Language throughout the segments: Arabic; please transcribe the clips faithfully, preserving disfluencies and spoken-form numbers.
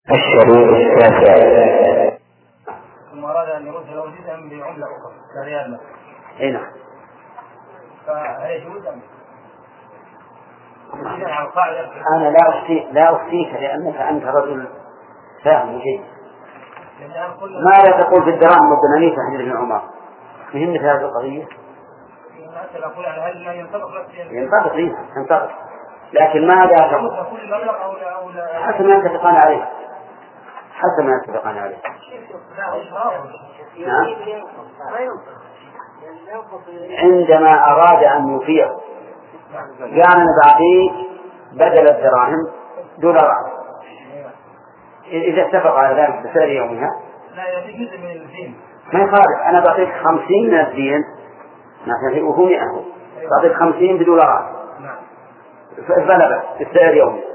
الشريط التاسع. ثم أراد أن يرد له جزءا بعملة أخرى كريال مثلا. أي نعم. فهل يجوز أم؟ أنا لا أفتي لا أفتيك لأنك أنت رجل فاهم جيد. ماذا تقول في الدراهم والدنانير في حديث ابن عمر؟ مهمة هذه القضية. ينطبق لي ينطبق، لكن ماذا تقول؟ حسب ما يتفقان عليه. حسب ما يتفقان عليه. نعم. عندما أراد أن يفيض قال أنا بعطيك بدل الدراهم دولارات، إذا اتفق على ذلك بسعر يومها ما يخالف. أنا بعطيك خمسين من الدين وهو مئة، بعطيك خمسين بدولارات فبلغ بسعر يومي.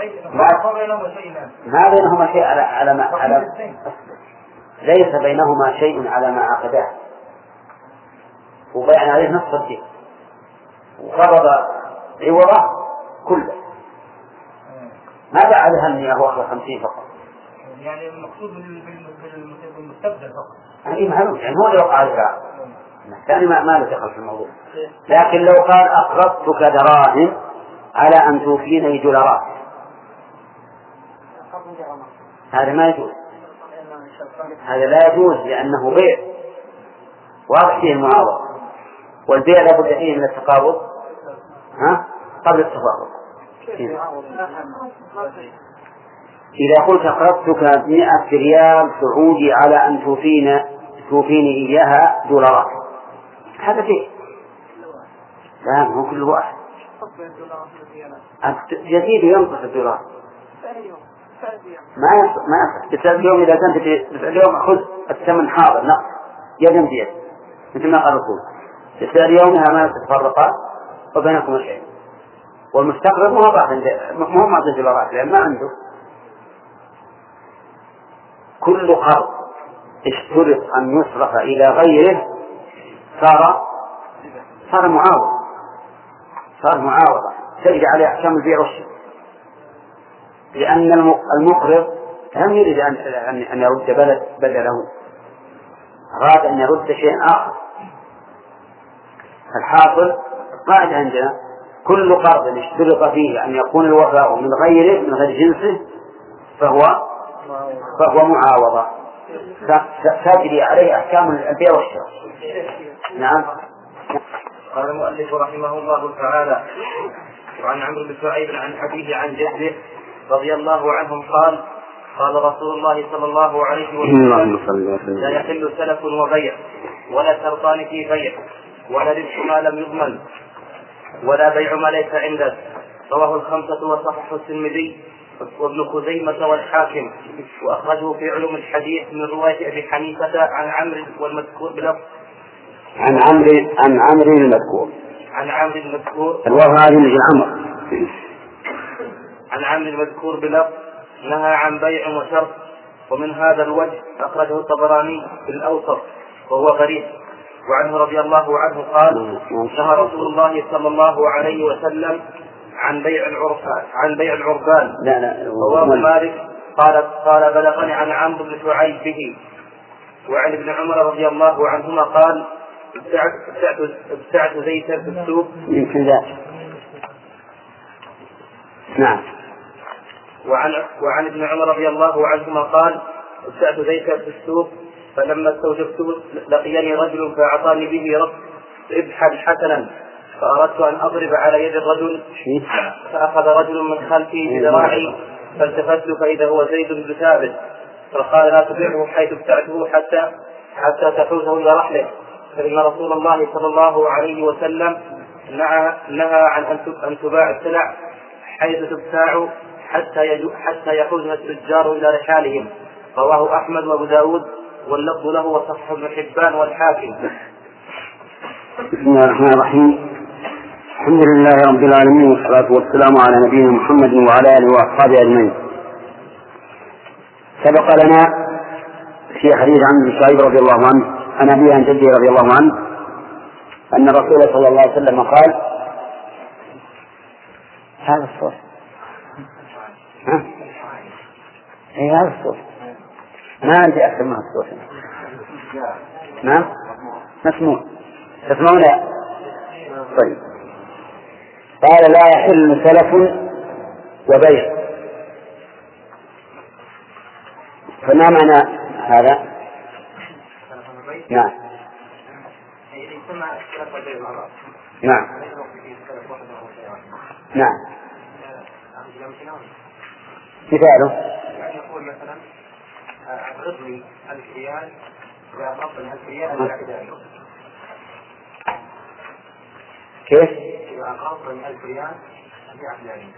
ما بينهما شيء على على ما على ليس بينهما شيء على ما عقداه، وبيع عليه نصف الدين وقرض عوضه كله، ما باع لها المئة وأخذ خمسين فقط. يعني المقصود بالمستبدل فقط. يعني معلوم، يعني هو اللي وقع البيع الثاني ما ما له دخل في الموضوع. لكن لو قال أقرضتك دراهم على أن توفيني دولارات هذا ما يجوز، هذا لا يجوز لأنه بيع واضح فيه المعاوضة، والبيع لا بد فيه من التقابض ها قبل التفاوض. إذا قلت أقرضتك مئة ريال سعودي على أن توفيني توفيني إياها دولارات هذا فيه لا هو كل واحد جديد ينقص الدولار ما يصح ما يصح. بسبب اليوم إذا كنت اليوم خذ الثمن حاضر نقص يد يد مثل ما قال الرسول بسبب يومها ما تتفرقا وبينكم شيء، والمستقرض ما هو ما هو معطي دولارات لأن ما عنده. كل قرض اشترط أن يصرف إلى غيره صار صار معاوضة صار معاوضة تجري عليه أحكام البيع والشراء، لأن المقرض لم يريد أن يرد بلد بدله، أراد أن يرد شيء آخر. الحاصل قاعد عندنا كل قرض اشترط فيه أن يكون الوفاء من غيره من غير جنسه فهو فهو معاوضة تجري عليه أحكام البيع والشراء. نعم. قال المؤلف رحمه الله تعالى: وعن عمرو بن شعيب عن أبيه عن جده رضي الله عنهم قال: قال رسول الله صلى الله عليه وسلم: لا يحل سلف وبيع ولا شرطان في بيع ولا ربح ما لم يضمن ولا بيع ما ليس عنده. رواه الخمسة وصححه الترمذي وابن خزيمة والحاكم، وأخرجه في علوم الحديث من رواية أبي حنيفة عن عمرو والمذكور بلفظ عن عمرو عن عمرو المذكور عن عمرو المذكور عمر عن عمرو المذكور بلفظ نهى عن بيع وشرط. ومن هذا الوجه أخرجه الطبراني في الأوسط وهو غريب. وعنه رضي الله عنه قال: نهى رسول الله صلى الله عليه وسلم عن بيع العربان عن بيع العربان. لا لا رواه مالك قال قال بلغني عن عمرو بن شعيب به. وعن ابن عمر رضي الله عنهما قال: ابتعت زيتا في السوق. يمكن ذا. نعم. وعن وعن ابن عمر رضي الله عنهما قال: ابتعت زيتا في السوق فلما استوجبته لقيني رجل فأعطاني به ربحا حسنا فأردت أن أضرب على يد الرجل فأخذ رجل من خلفي بذراعي فالتفت فإذا هو زيد بن ثابت فقال: لا تبيعه حيث ابتعته حتى حتى تحوزه إلى رحله، فإن رسول الله صلى الله عليه وسلم نهى عن أن تباع السلع حيث تبتاع حتى حتى يحوزها التجار إلى رحالهم. رواه أحمد وأبو داود واللفظ له وصححه ابن حبان والحاكم. بسم الله الرحمن الرحيم. الحمد لله رب العالمين والصلاة والسلام على نبينا محمد وعلى آله وأصحابه أجمعين. سبق لنا في حديث عن ابن شعيب رضي الله عنه عن أبيه عن جده رضي الله عنه أن الرسول صلى الله عليه وسلم قال: هذا الصوت ها؟ اي هذا الصوت ما عندي أكثر من الصوت. نعم مسموع تسمعون. طيب قال لا يحل سلف وبيع. فما معنى هذا؟ نعم نعم نعم مثاله يعني يقول مثلا أقرضني ألف ريال وأقرضني ألف ريال أبيع كيف؟ إذا أقرضني ألف ريال أبيع فلاني.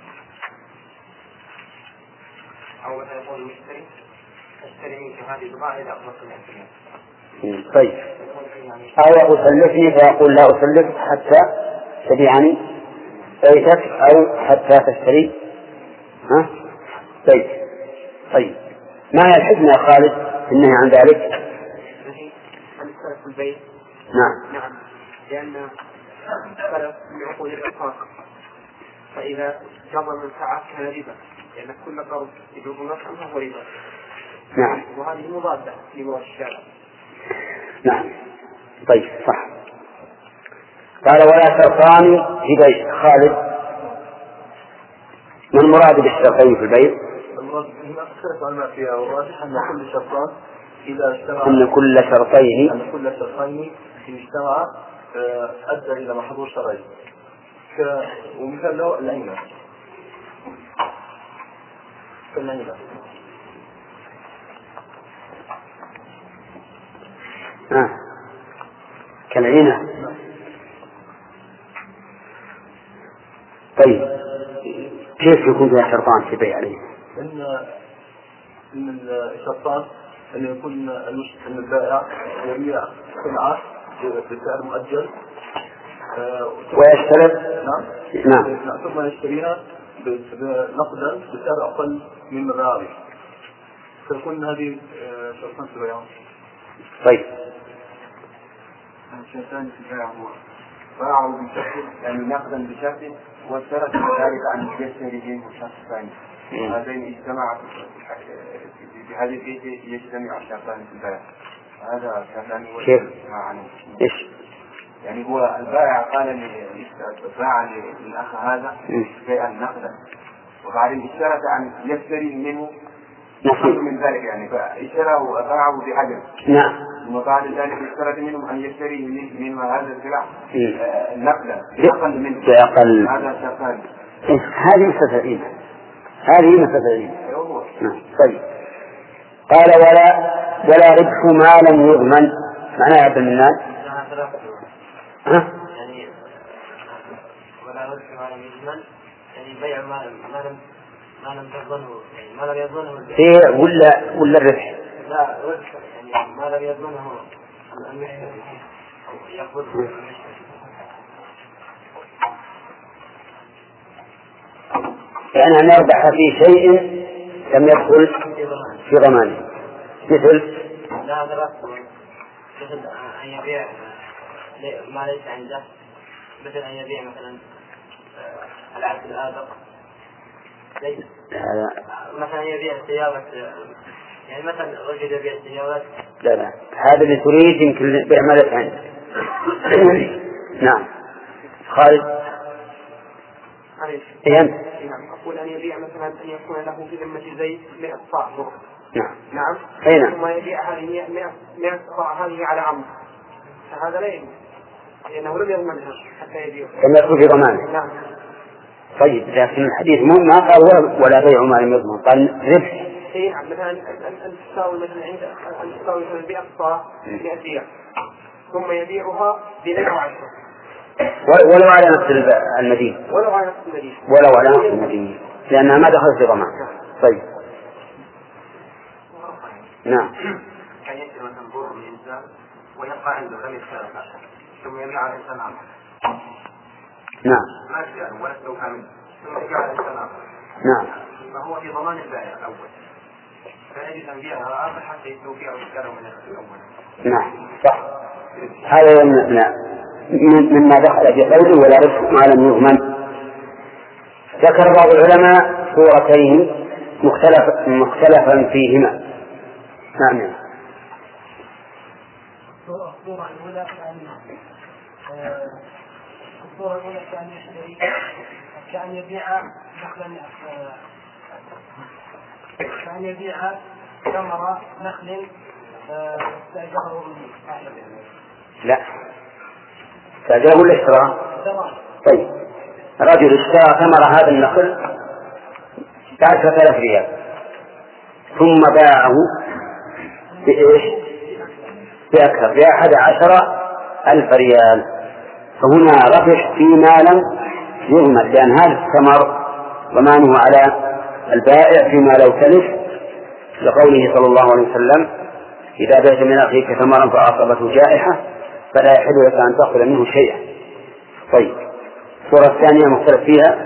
أو مثلا يقول المشتري اشتري منك هذه البضاعة إذا أقرضتني ألف ريال. طيب أو أسلفني فيقول لا أسلف حتى تبيعني بيتك أو حتى تشتري. ها؟ طيب طيب ما هي الحكمة يا خالد إنها عن ذلك؟ السلف في البيت. نعم نعم لأن السلف من عقود الإنفاق فإذا جر المنفعة كان ربا لأن كل قرض يجر نفعا فهو ربا. نعم وهذه مضادة لمراد الشارع. نعم طيب صح. قال ولا شرطان في بيع. خالد ما المراد بالشرطين في البيع؟ المراد هنا اختلف عن ما فيها والراجح أن كل شرطان إذا اجتمع أن كل شرطين أن كل شرطين إن اجتمع أدى إلى محظور شرعي. ومثال له العينة كالعينة. آه. كالعينة. طيب كيف يكون فيها شرطان في بيع عليه؟ إن إن الشرطان أن يكون أن البائع يبيع سلعة بسعر مؤجل ويشترط نعم نعم ثم يشتريها نقدا بسعر أقل من الرابح فيكون هذه شرطان في البيع. طيب الشرطان في البيع هو باعه بشكل يعني نقدا بشكل واشترط ذلك عن يشتري منه الشخص الثاني. هذين اجتمع بهذه البيت يجتمع الشرطان في البيع. هذا شرطان كيف؟ ايش؟ يعني هو البائع قال باع للأخ هذا شيئا نقدا وبعدين اشترط أن يشتري منه أقل من ذلك يعني فاشترى وباعه بحجر. نعم. وبعد ذلك اشترط منهم أن يشتري من هذا السلع نقدا بأقل من بأقل. هذا شرطان. هذه مستثنين هذه مستثنين. طيب قال ولا ولا ربح ما لم يضمن. معناه يا عبد المنان ها؟ يعني ولا ربح ما لم يضمن يعني بيع ما ما لم ما لم تضمنه يعني ما لم يضمنه في ولا ولا الربح؟ لا ربح يعني ما لم يضمنه المشتري أو يقبضه. يعني أن يربح في شيء لم يدخل في ضمانه مثل لا هذا مثل أن يبيع ما ليس عنده مثل أن يبيع مثلا العبد الآبق مثلا يبيع سيارة يعني مثلا رجل يبيع سيارات. لا لا هذا اللي تريد يمكن بيع ما ليس عنده. نعم خالد أنت نعم أقول أن يبيع مثلا أن يكون له في ذمة زيت مئة صاع بر. نعم نعم أين ثم يبيع هذه مئة صاع هذه على عمرو فهذا لا يمكن لأنه لم يضمنها حتى يبيع لم يدخل في ضمانه. نعم. طيب لكن الحديث مو ما قال ولا بيع ما لم يضمن قال ربح. اي نعم مثلا أن تساوي مثلا عند أن تساوي مثلا مئة صاع مئة ريال ثم يبيعها بمئة وعشرة ولو على نفس المدين ولو على نفس المدين ولو على نفس المدين لأنها ما دخلت في ضمان. طيب نعم كان يشتري مثلا بر من إنسان ويبقى عنده لم يشتري عشرة ثم يبيع إنسان آخر. نعم ما اشتري ولا استوفى منه ثم يبيع إنسان آخر. نعم فهو في ضمان البائع الأول فيجب أن يبيعها آخر حتى يستوفي أو يشتري من الأول. نعم صح. هذا مما دخل في قوله ولا ربح ما لم يضمن. ذكر بعض العلماء صورتين مختلف مختلفا فيهما. نعم. الصورة الأولى الصورة الأولى كأن يشتري كأن يبيع نخلا كأن يبيع ثمرة نخل استأجره منه. لا استأجره ولا اشتراه؟ طيب رجل اشترى ثمرة هذا النخل بعشرة آلاف ريال ثم باعه بإيش؟ بأكثر بأحد عشر ألف ريال، فهنا ربح في مال يضمن، لأن هذا الثمر ضمانه على البائع فيما لو تلف، لقوله صلى الله عليه وسلم: إذا بعت من أخيك ثمرا فأصابته جائحة فلا يحل لك أن تأخذ منه شيئا. طيب الصورة الثانية مختلف فيها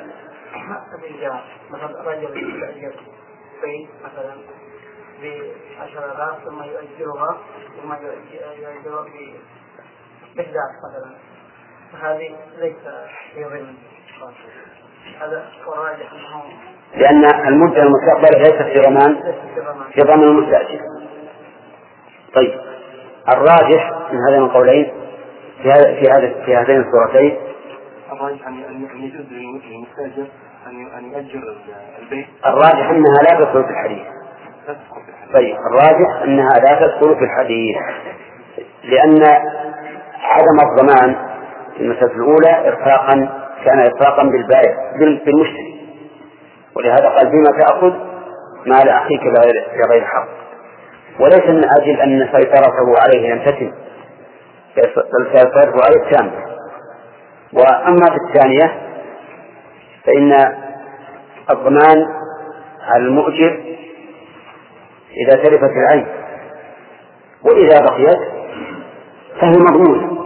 مثلا رجل يؤجر بيت مثلا بعشرة آلاف ثم يؤجرها ثم يؤجرها بإحداث مثلا، فهذه ليس في ضمن هذا وراجح أنه لأن المدة المستقبلة ليست في ضمان في ضمان المستأجر. طيب الراجح من هذين القولين في هذا في هذا في هذين الصورتين الراجح أن يجوز للمستأجر أن يؤجر البيت. الراجح أنها لا تدخل في الحديث. طيب الراجح أنها لا تدخل في الحديث لأن عدم الضمان في المسألة الأولى إرفاقا كان إرفاقا بالبائع بالمشتري، ولهذا قال: بما تأخذ مال أخيك بغير حق، وليس من أجل أن سيطرته عليه لم تتم، بل سيطرته عليه تامة. وأما في الثانية فإن الضمان على المؤجر إذا تلفت العين، وإذا بقيت فهي مضمونة.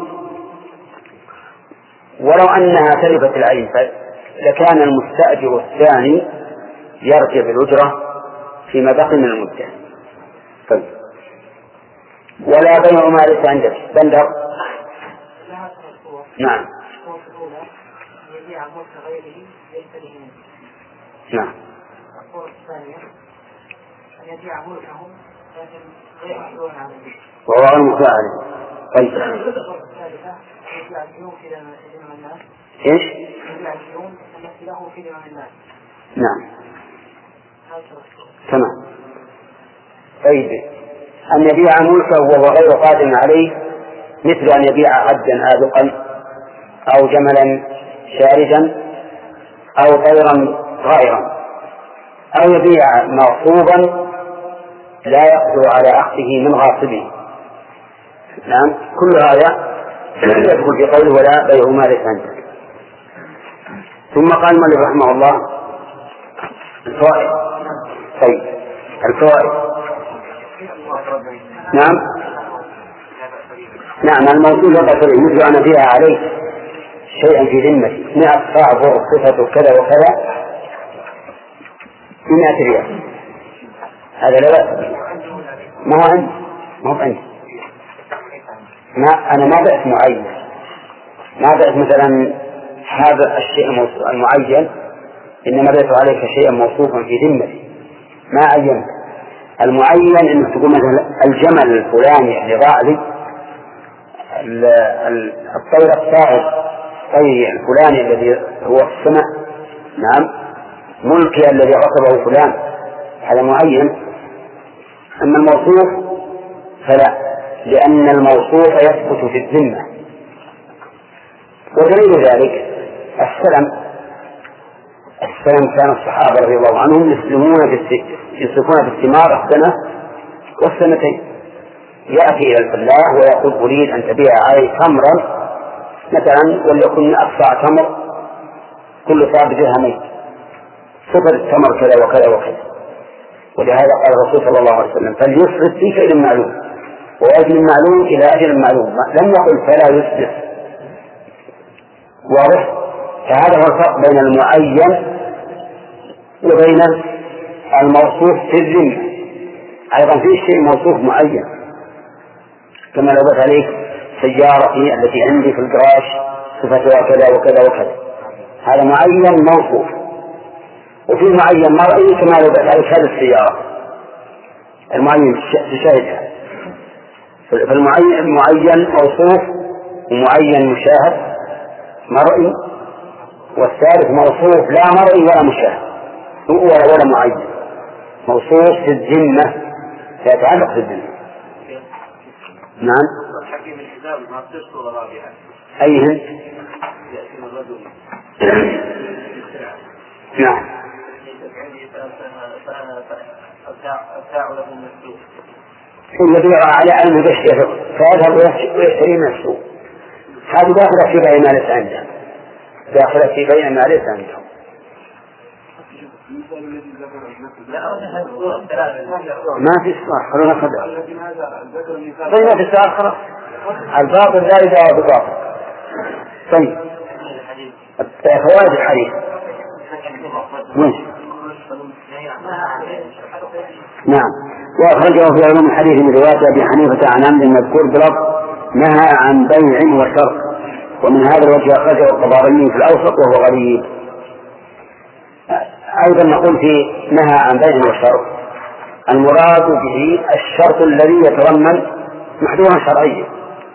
ولو أنها تلفت العين لكان المستأجر الثاني يرجع بالأجرة فيما بقي من المدة. طيب ولا بيع ما ليس عندك. بندر. نعم. نعم. الصورة الثانية أن يبيع ملكه لكن غير محلول عليه وهو غير محلول عليه. طيب الصورة الثالثة أن يبيع الديون في ذمم الناس. إيش؟ يبيع الديون التي له في ذمم الناس. نعم تمام. طيب أن يبيع ملكه وهو غير قادم عليه مثل أن يبيع عبدا آبقا أو جملا شاردا أو طيرا غائرا، أو يبيع مغصوبا لا يقدر على عقده من غاصبه. نعم كل هذا يدخل في قوله: ولا بيع ما ليس عندك. ثم قال المؤلف رحمه الله: الفوائد. طيب الفوائد. نعم نعم الموصول يقصد مثل أن أبيع عليه شيئا في ذمتي مئة صاع صفة كذا وكذا بمئة ريال، هذا لا بأس. ما هو عندي ما هو عندي ما أنا ما بأس معين، ما بأس مثلا هذا الشيء المعين، إنما بأس عليك شيئا موصوفا في ذمتي ما عينت. المعين إنك تقول مثلا الجمل الفلاني اللي ضاع لي، الطير الصاعد الطير الفلاني الذي هو في السماء، نعم ملكي الذي غصبه فلان، هذا معين. أما الموصوف فلا، لأن الموصوف يثبت في الذمة. ودليل ذلك السلم. السلم كان الصحابة رضي الله عنهم يسلمون يسلكون في الثمار السنة والسنتين. يأتي إلى الفلاح ويقول: أريد أن تبيع علي تمرا مثلا وليكن أقصى تمر كل صاع بدرهمين، صفر التمر كذا وكذا وكذا. ولهذا قال الرسول صلى الله عليه وسلم: فليصرف في كيل معلوم وأجل معلوم إلى أجل معلوم، لم يقل فلا يصرف. واضح؟ فهذا هو الفرق بين المعين وبين الموصوف في الذمة. أيضا في شيء موصوف معين، كما لو بث عليك سيارتي التي عندي في الجراج صفتها كذا وكذا وكذا، هذا معين موصوف. وفي معين مرئي كما لو تعرف هذه السيارة المعين تشاهدها. فالمعين معين موصوف ومعين مشاهد مرئي، والثالث موصوف لا مرئي ولا مشاهد ولا معين، موصوف في الذمة يتعلق في الذمة. نعم. أيهن؟ نعم. الذي يرى على أنه يشتري فيذهب ويشتري من السوق، هذه داخلة في بيع ما ليس عنده، داخلة في بيع ما ليس عنده. ما في إصلاح، خلونا خذها. طيب ما في إصلاح خلاص، الباطل لا يدعى بباطل. طيب فوائد الحديث وين؟ نعم. وأخرجه في علوم الحديث من رواية أبي حنيفة عن عمرو المذكور بلفظ نهى عن بيع وشرط، ومن هذا الوجه أخرجه الطبراني في الأوسط وهو غريب. أيضا نقول في نهى عن بيع وشرط المراد به الشرط الذي يتضمن محذورا شرعيا،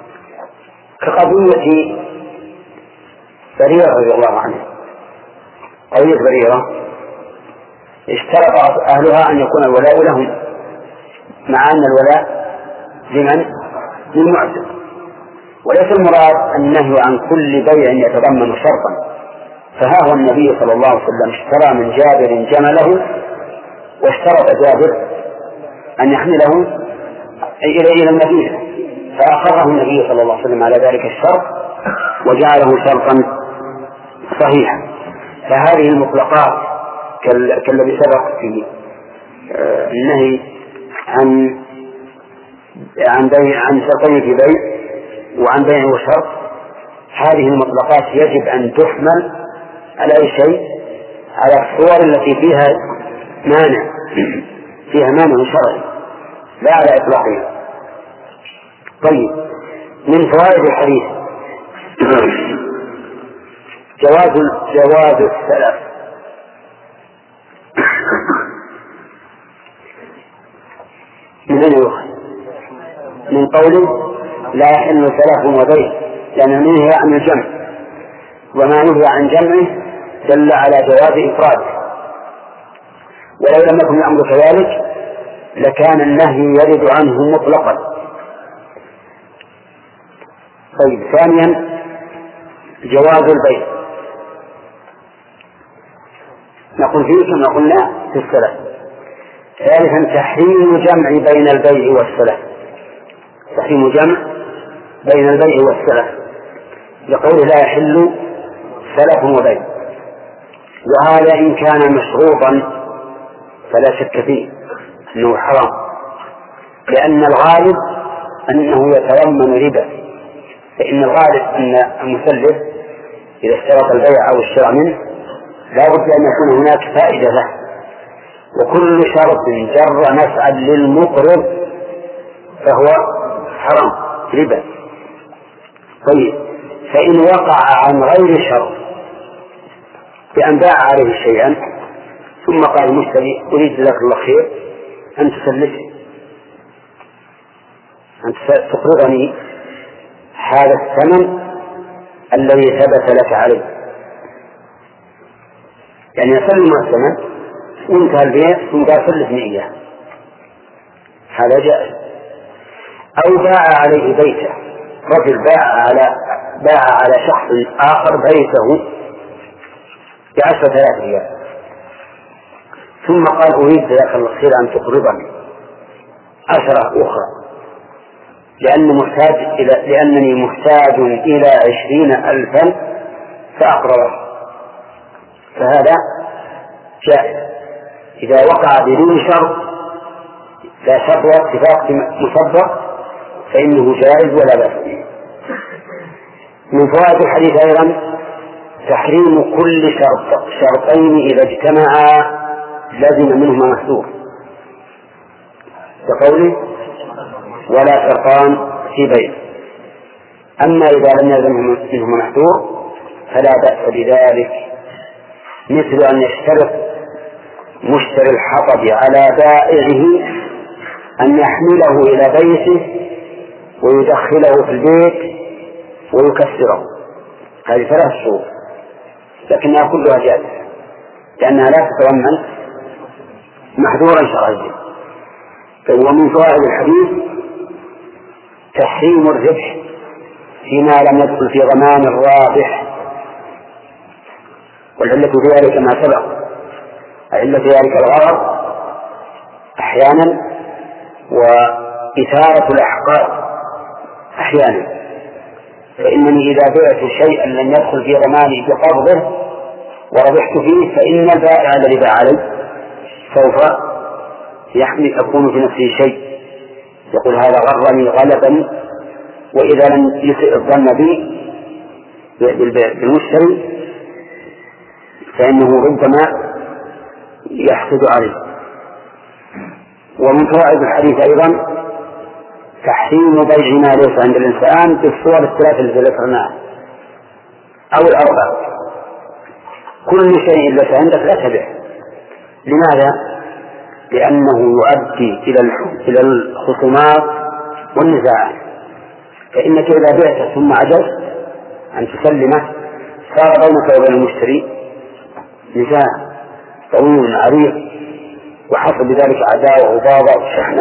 كقضية بريرة رضي الله عنه. قضية بريرة اشترط أهلها أن يكون الولاء لهم، مع أن الولاء لمن؟ للمعتق. وليس المراد النهي عن كل بيع يتضمن شرطا، فها هو النبي صلى الله عليه وسلم اشترى من جابر جمله، واشترط جابر أن يحمله إلى المدينة، فأقره النبي صلى الله عليه وسلم على ذلك الشرط وجعله شرطا صحيحا. فهذه المطلقات كالذي سبق في النهي عن عن بيع عن شرطين في بيع وعن بيع وشرط، هذه المطلقات يجب أن تحمل على أي شيء، على الصور التي فيها مانع فيها مانع شرعي لا على إطلاقها. طيب من فوائد الحديث جواز جواز السلف من أين يؤخذ؟ من قوله لا يحل سلف وبيع، لأنه نهي عن الجمع، وما نهي عن جمعه دل على جواز إفراده، ولو لم يكن الأمر كذلك لكان النهي يرد عنه مطلقا. طيب ثانيا جواز البيع، نقول فيه كما قلنا في السلف. ثالثا تحريم جمع بين البيع والسلف، تحريم جمع بين البيع والسلف لقوله لا يحل سلف وبيع، وهذا إن كان مشروطا فلا شك فيه أنه حرام، لأن الغالب أنه يتضمن ربا، فإن الغالب أن المسلف إذا اشترط البيع أو الشراء منه لا بد أن يكون هناك فائدة له، وكل شرط جر نفعا للمقرض فهو حرام ربا. طيب فإن وقع عن غير شرط بأن باع عليه شيئا ثم قال المشتري أريد لك الله خير أن تسلفني أن تقرضني هذا الثمن الذي ثبت لك عليه، يعني يسلم الثمن وانتهى البيع ثم قال سلفني إياه، هذا جائز. أو باع عليه بيته، رجل باع على باع على شخص آخر بيته بعشرة آلاف ريال ثم قال أريد لك الله خير أن تقرضني عشرة أخرى لأن محتاج إلى لأنني محتاج إلى عشرين ألفا فأقرضه، فهذا جائز إذا وقع بدون شرط، لا شرط اتفاق مصدق فإنه جائز ولا بأس به. من فوائد الحديث أيضا تحريم كل شرط شرطين إذا اجتمعا لازم منهما محذور، كقوله ولا شرطان في بيع. أما إذا لم يلزم منهما محذور فلا بأس بذلك، مثل أن يشترط مشتري الحطب على بائعه أن يحمله إلى بيته ويدخله في البيت ويكسره. هذه ثلاث شروط لكنها كلها جائزة لأنها لا تتضمن محذورا شرعيا. ومن فوائد الحديث تحريم الربح فيما لم يدخل في ضمان الرابح، والعلة في ذلك ما سبق، علة في ذلك الغرض أحيانا وإثارة الأحقاد أحيانا. فإنني إذا بعت شيئا لم يدخل في ضماني بقبضه وربحت فيه فإن البائع الذي باع علي سوف يحمل يكون في نفسه شيء يقول هذا غرني غلبني، وإذا لم يسئ الظن بي بالمشتري فإنه ربما يحسد عليه. ومن فوائد الحديث أيضا تحريم بيع ما ليس عند الإنسان بالصور الثلاثة التي ذكرناها أو الأربعة. كل شيء ليس عندك لا تبيع. لماذا؟ لأنه يؤدي إلى الخصومات والنزاعات. فإنك إذا بعت ثم عجزت أن تسلمه صار بينك وبين المشتري نزاع طويل عريض وحصل بذلك عداوة وبغضاء وشحنة.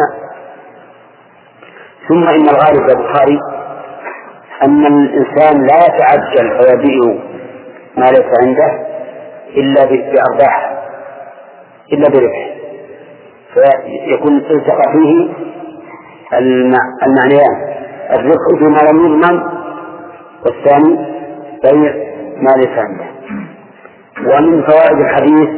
ثم إن الغالب يا بخاري أن الإنسان لا يتعجل فيبيع ما ليس عنده إلا بأرباح إلا بربح، فيكون التقى فيه المعنيان الربح فيما لم يضمن والثاني بيع ما ليس عنده. ومن فوائد الحديث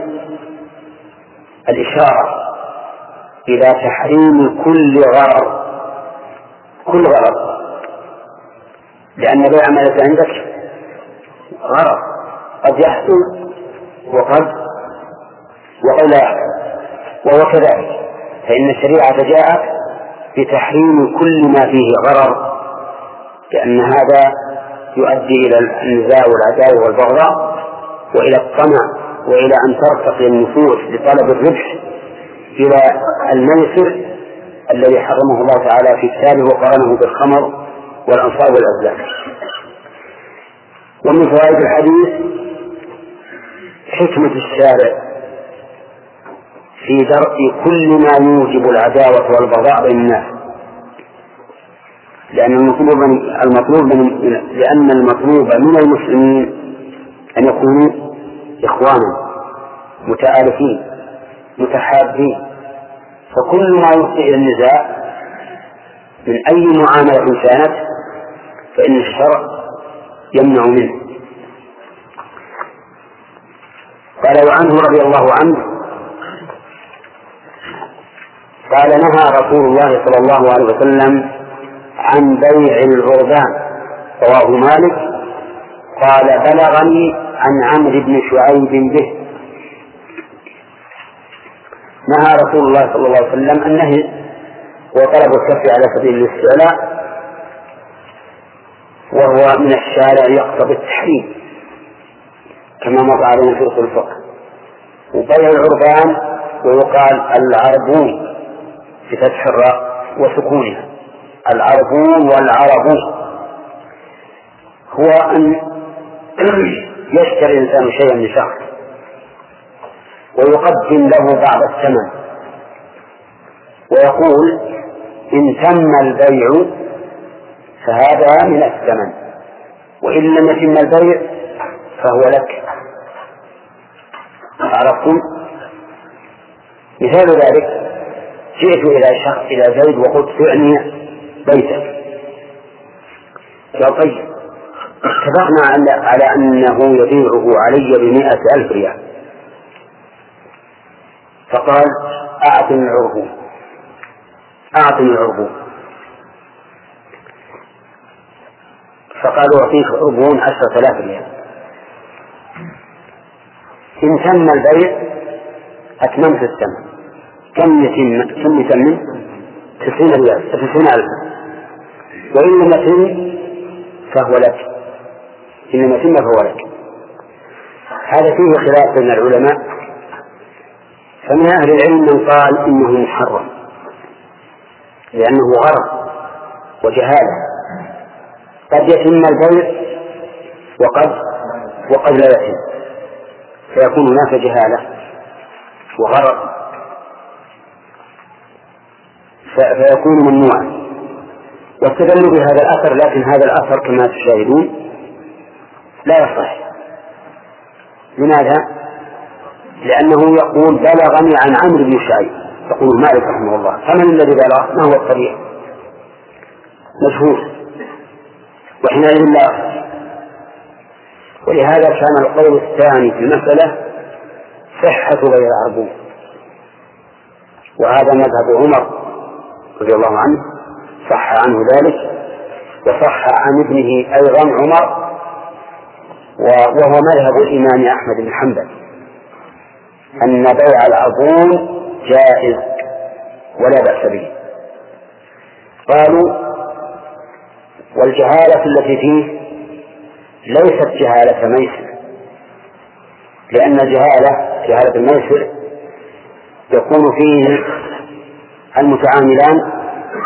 الإشارة إلى تحريم كل غرض كل غرض، لأن بيع ما ليس عندك غرض قد يحصل وقد وقد لا يحصل، وهو كذلك. فإن الشريعة جاءت بتحريم كل ما فيه غرض، لأن هذا يؤدي إلى النزاع والعداوة والبغضاء وإلى الطمع وإلى أن ترتقي النفوس لطلب الربح إلى الميسر الذي حرمه الله تعالى في كتابه وقرنه بالخمر والأنصاب والأزلام. ومن فوائد الحديث حكمة الشارع في درء كل ما يوجب العداوة والبغضاء بين الناس، لأن المطلوب من المطلوب من لأن المطلوب من المسلمين أن يكونوا إخوانا متآلفين متحابين، فكل ما يفضي إلى النزاع من أي معاملة كانت فإن الشرع يمنع منه. قال وعنه رضي الله عنه قال نهى رسول الله صلى الله عليه وسلم عن بيع العربان، رواه مالك. قال بلغني عن عمرو بن شعيب به. نهى رسول الله صلى الله عليه وسلم النهي وطلب الكف على سبيل الاستعلاء، وهو من الشارع يقتضي التحريم كما مر علينا في اصول الفقه. وبيع العربان ويقال العربون بفتح الراء وسكونها، العربون والعربون، هو أن يشتري الإنسان شيئا من شخص ويقدم له بعض الثمن ويقول إن تم البيع فهذا من الثمن، وإن لم يتم البيع فهو لك. عرفتم؟ مثال ذلك جئت إلى شخص إلى زيد وقلت تعني بيتك، قال طيب اتفقنا على, على أنه يبيعه علي بمئة ألف ريال، فقال أعطني العربون أعطني العربون فقال أعطيك عربون عشرة آلاف ريال. إن تم البيع أتممت الثمن. كم يتم كم يتم تسعين ريال تسعين ألف، وإن لم يتم فهو لك إن لم يتم فهو لك. هذا فيه خلاف بين العلماء، فمن أهل العلم من قال إنه محرم لأنه غرض وجهالة، قد يتم البيع وقد وقد لا يتم، فيكون هناك جهالة وغرض فيكون ممنوعا. واستدلوا بهذا الأثر، لكن هذا الأثر كما تشاهدون لا يصح. لماذا؟ لأنه يقول بلغني عن عمرو بن شعيب، يقول مالك رحمه الله، فمن الذي بلغ؟ ما هو الطريق؟ مشهور، وحينئذ لا يصح. ولهذا كان القول الثاني في المسألة صحة بيع العربون، وهذا مذهب عمر رضي الله عنه، صح عنه ذلك، وصح عن ابنه أيضا عمر، وهو مذهب الإمام أحمد بن حنبل أن بيع العربون جائز ولا بأس به. قالوا والجهالة التي فيه ليست جهالة ميسر، لأن جهالة جهالة الميسر يكون فيه المتعاملان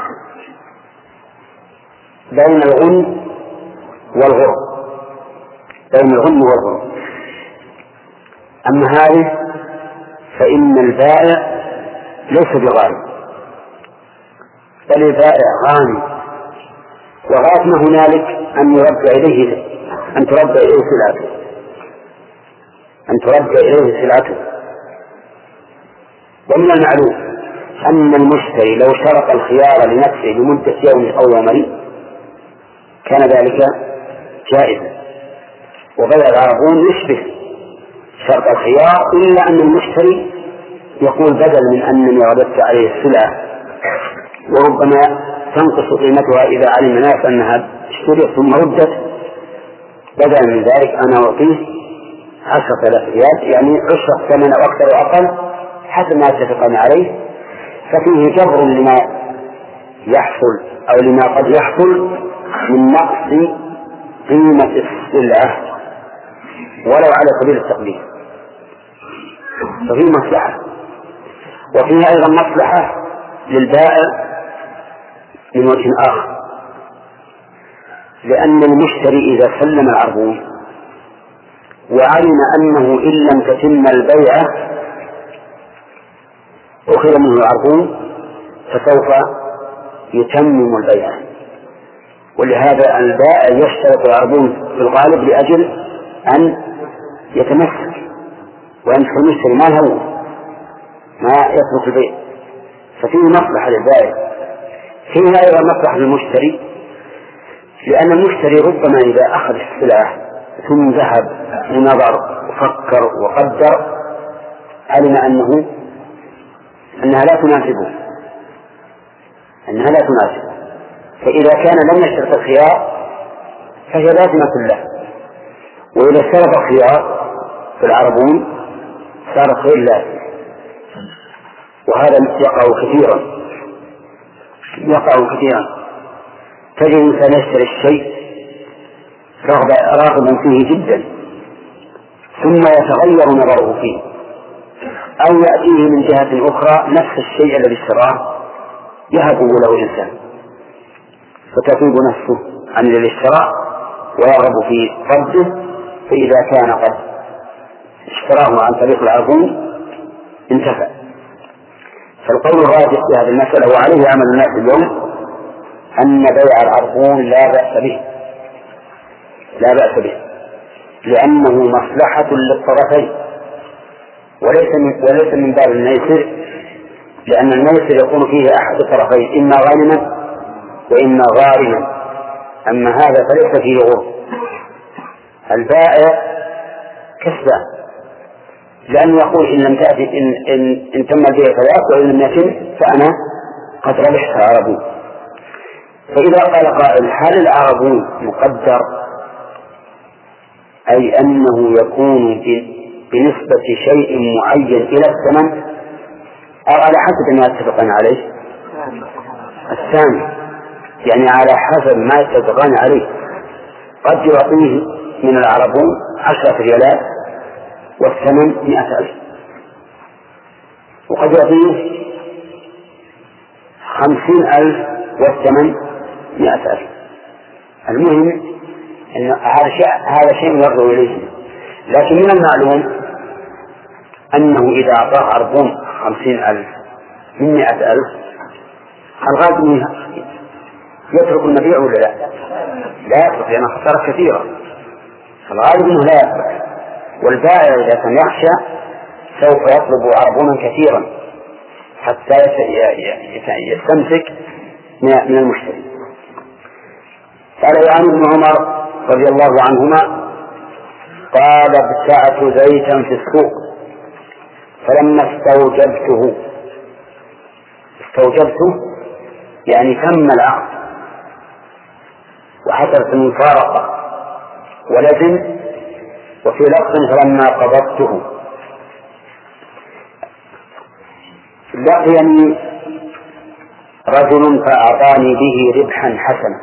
بين الغنم والغرم، بين الغنم والغرم. أما هذه فإن البائع ليس بغالب، بل البائع غاني، وغاية ما هنالك أن يرد إليه أن ترد إليه سلعته أن ترد إليه سلعته ومن المعلوم أن المشتري لو شرط الخيار لنفسه لمدة يوم أو يومين كان ذلك جائزا، وبيع العربون يشبه شرط الخيار، إلا أن المشتري يقول بدل من أنني رددت عليه السلعة وربما تنقص قيمتها إذا علم الناس أنها اشتريت ثم ردت، بدلا من ذلك أنا أعطيه عشرة آلاف ريال، يعني عشرة ثمن أو أكثر وأقل حسب ما اتفقنا عليه، ففيه جبر لما يحصل أو لما قد يحصل من نقص قيمة السلعة ولو على سبيل التقليد، ففيه مصلحة. وفيه أيضا مصلحة للبائع من وجه آخر، لأن المشتري إذا سلم العربون وعلم أنه إن لم تتم البيعة أخذ منه العربون فسوف يتمم البيعة، ولهذا البائع يشترط العربون في الغالب لأجل أن يتمسك وينفع المشتري ما له ما يترك البيع، ففيه مصلحة للبائع. فيه أيضا مصلحة للمشتري، لأن المشتري ربما إذا أخذ السلعة ثم ذهب ونظر وفكر وقدر علم أنه أنها لا تناسبه أنها لا تناسبه فإذا كان لم يشترط الخيار فهي لازمة له، وإذا اشترط الخيار في العربون صار غير لازم، وهذا يقع كثيرا يقع كثيرا تجد إنسان يشتري الشيء راغبا فيه جدا ثم يتغير نظره فيه، أو يأتيه من جهة أخرى نفس الشيء الذي اشتراه يهبه له إنسان فتطيب نفسه عن الذي اشتراه ويرغب في رده، فإذا كان قد اشتراه عن طريق العربون انتفع. فالقول الراجح في هذه المسألة وعليه عمل الناس اليوم أن بيع العربون لا بأس به لا بأس به لأنه مصلحة للطرفين، وليس من, وليس من باب الميسر، لأن الميسر يكون فيه أحد الطرفين إما غانما وإما غارما، أما هذا فليس فيه غرم. البائع كسبان، لأنه يقول إن لم تأتي إن, إن, إن تم البيع فلا، وإن لم يتم فأنا قد ربحت عربون. فإذا قال قائل هل العربون مقدر، أي أنه يكون بنسبة شيء معين إلى الثمن، أو على حسب ما يتفقان عليه؟ الثاني، يعني على حسب ما يتفقان عليه. قد يعطيه من العربون عشرة ريالات والثمن مئة ألف، وقد يعطيه خمسين ألف والثمن مئة ألف. المهم أن هذا شيء هذا شيء يرجع إليه، لكن من المعلوم أنه إذا أعطاه عربون خمسين ألف من مئة ألف الغالب منها يترك المبيع ولا لا؟ لا يترك، لأنه خسارة كثيرة. الغالب منه لا يترك، والبائع إذا كان يخشى سوف يطلب عربونا كثيرا حتى يستمسك من المشتري. قال عن ابن عمر رضي الله عنهما قال ابتعت زيتا في السوق فلما استوجبته استوجبته يعني تم العقد وحصلت المفارقة ولزم، وفي لفظ فلما قبضته لقيني رجل فأعطاني به ربحا حسنا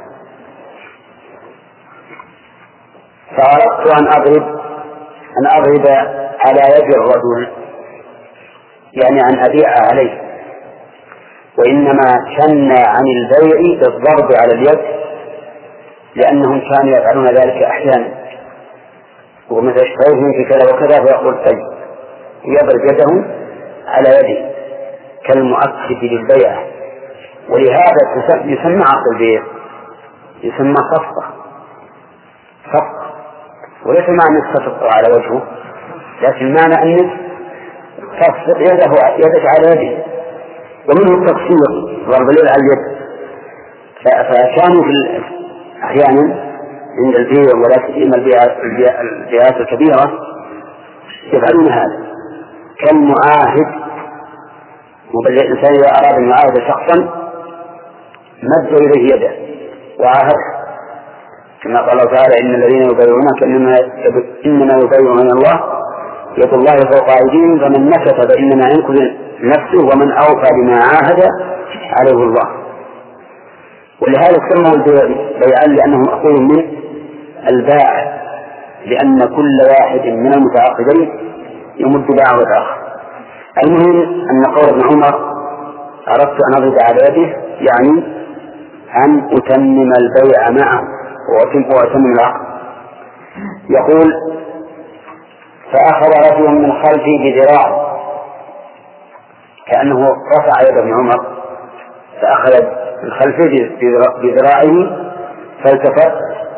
فأردت أن أضرب أن أضرب على يد الرجل يعني أن أبيع عليه، وإنما شن عن البيع بالضرب على اليد لأنهم كانوا يفعلون ذلك أحيانا، ومتى اشتريت منك كذا وكذا فيقول طيب يضرب يده على يده كالمؤكد للبيع. ولهذا يسمى عقد البيع يسمى صفقة صفقة، وليس معنى أنك تصفق على وجهه، لكن معنى أنك تصفق يده يدك على يده، ومنه التقصير ضرب اليد على اليد. فكانوا في أحيانا عند البيع ولا سيما البيعات الكبيرة يفعلون هذا كالمعاهد. الإنسان إذا أراد أن يعاهد شخصا مد إليه يده وعاهده، كما قال الله تعالى إن الذين يبايعونك إنما يبايعون الله يد الله فوق أيديهم فمن نكث فإنما ينكث نفسه ومن أوفى بما عاهد عليه الله. ولهذا سموا البيع بيعا لأنه مأخوذ من الباع، لأن كل واحد من المتعاقدين يمد باعه الآخر. المهم أن قول ابن عمر أردت أن أضرب على يده يعني أن أتمم البيع معه وأتمم العقد. يقول فأخذ رجل من خلفي بذراعه، كأنه رفع يد ابن عمر فأخذ من خلفه بذراعه فالتفت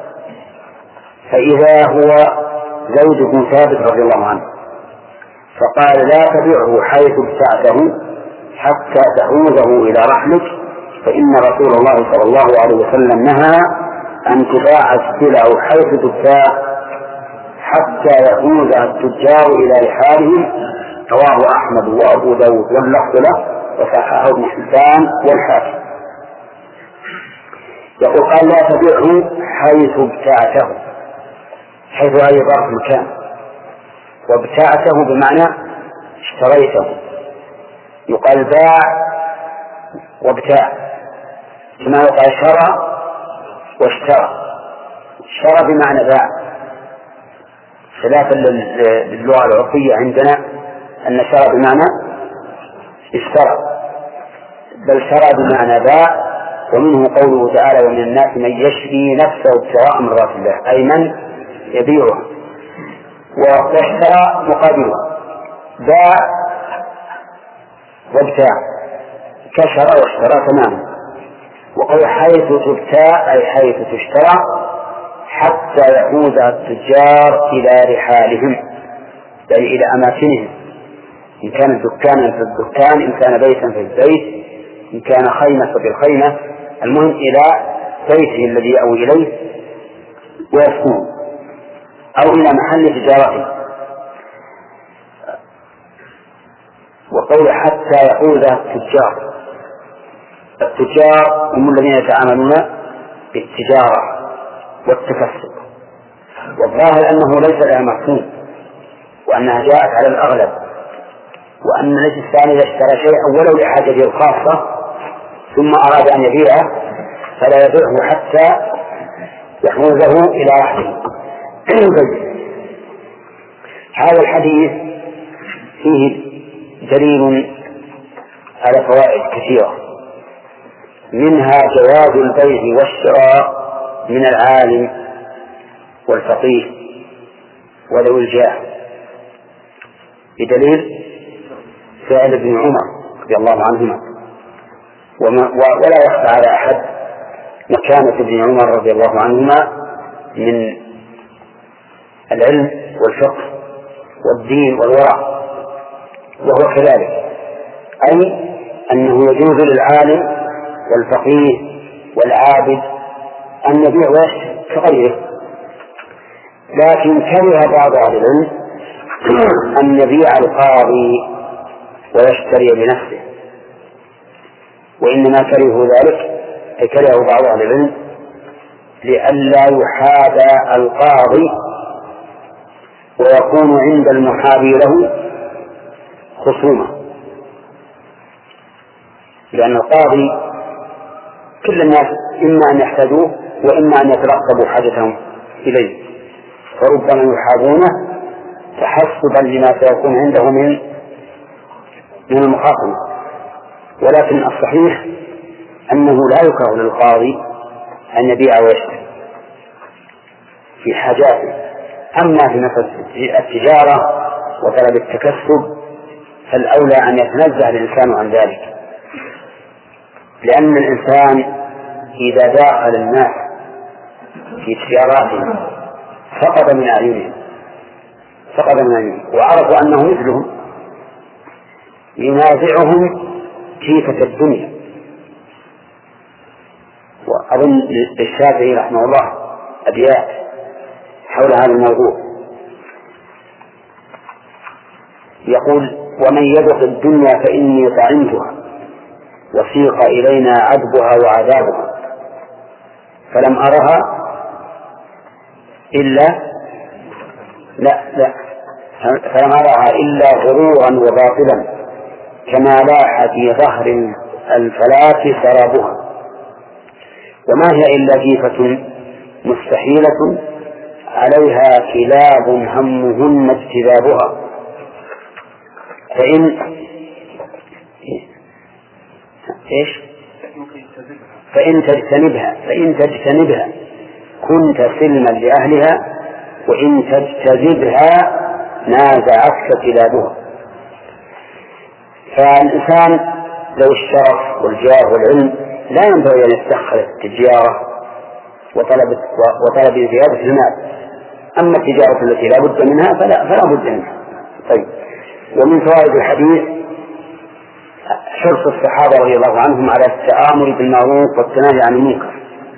فإذا هو زيد بن ثابت رضي الله عنه، فقال لا تبيعه حيث ابتعته حتى تحوزه إلى رحلك، فإن رسول الله صلى الله عليه وسلم نهى أن تباع السلع حيث تبتاع حتى يحوز التجار إلى رحالهم. رواه أحمد وأبو داود واللفظ له وصححه ابن حبان والحاكم. يقول قال لا تبيعه حيث ابتعته، حيث أي ظرف مكان، وابتعته بمعنى اشتريته. يقال باع وابتاع كما يقال شرى واشترى. شرى بمعنى باع، خلافا للغة العرفية عندنا أن شرى بمعنى اشترى، بل شرى بمعنى باع. ومنه قوله تعالى ومن الناس من يشري نفسه ابتغاء مرضات الله، أي من يبيعها. واشترى مقابله باع وابتاع كشرى واشترى تماما. وقول حيث تبتاع أي حيث تشترى حتى يحوز التجار إلى رحالهم، يعني إلى أماكنهم، إن كان دكانا في الدكان، إن كان بيتا في البيت، إن كان خيمة في الخيمة، المهم إلى بيته الذي يأوي إليه ويسكن، أو إلى محل تجارته. وقول حتى يحوز التجار، التجار هم الذين يتعاملون بالتجارة والتكسب، والظاهر أنه ليس لها مفهوم، وأنها جاءت على الأغلب، وأن الإنسان إذا اشترى شيئا ولو لحاجته الخاصة ثم أراد أن يبيعه فلا يبيعه حتى يحوزه إلى رحله. هذا الحديث فيه دليل على فوائد كثيرة، منها جواز البيع والشراء من العالم والفقيه وذوي الجاه، بدليل فعل ابن عمر رضي الله عنهما. ولا يخفى على أحد مكانة ابن عمر رضي الله عنهما من العلم والفقه والدين والورع، وهو كذلك، أي أنه يجوز للعالم والفقيه والعابد أن يبيع ويشتري كغيره، لكن كره بعض أهل العلم أن يبيع القاضي ويشتري بنفسه، وإنما كرهوا ذلك أي كرهوا بعض أهل العلم لئلا يحابى القاضي ويكون عند المحابي له خصومة، لأن القاضي كل الناس إما أن يحتاجوه وإما أن يترقبوا حاجتهم إليه، فربما يحابونه تحسبا لما سيكون عنده من من المخاصمة. ولكن الصحيح أنه لا يكره للقاضي أن يبيع ويشتري في حاجاته. أما في مثل التجارة وطلب التكسب فالأولى أن يتنزه الإنسان عن ذلك، لأن الإنسان إذا داخل الناس في تجاراتهم فقد من أعينهم فقد من أعينهم وعرفوا أنه مثلهم، ينازعهم كيفة الدنيا. وأظن للشافعي رحمه الله أبيات حول هذا الموضوع، يقول: ومن يدق الدنيا فإني طعمتها وسيق إلينا عذبها وعذابها فلم أرها إلا لا لا فلم أرها إلا غرورا وباطلا كما لاح في ظهر الفلاة سرابها، وما هي إلا جيفة مستحيلة عليها كلاب همهن اجتذابها، فإن إيش فإن تجتنبها فإن تجتنبها كنت سلما لأهلها وإن تجتذبها نازعتك كلابها. فالإنسان ذو الشرف والجاه والعلم لا ينبغي أن يستخر التجارة وطلب وطلب زيادة المال، أما التجارة التي لا بد منها فلا, فلا بد منها. طيب، ومن فوائد الحديث حرص الصحابة رضي الله عنهم على التآمر بالمعروف والتناهي عن المنكر،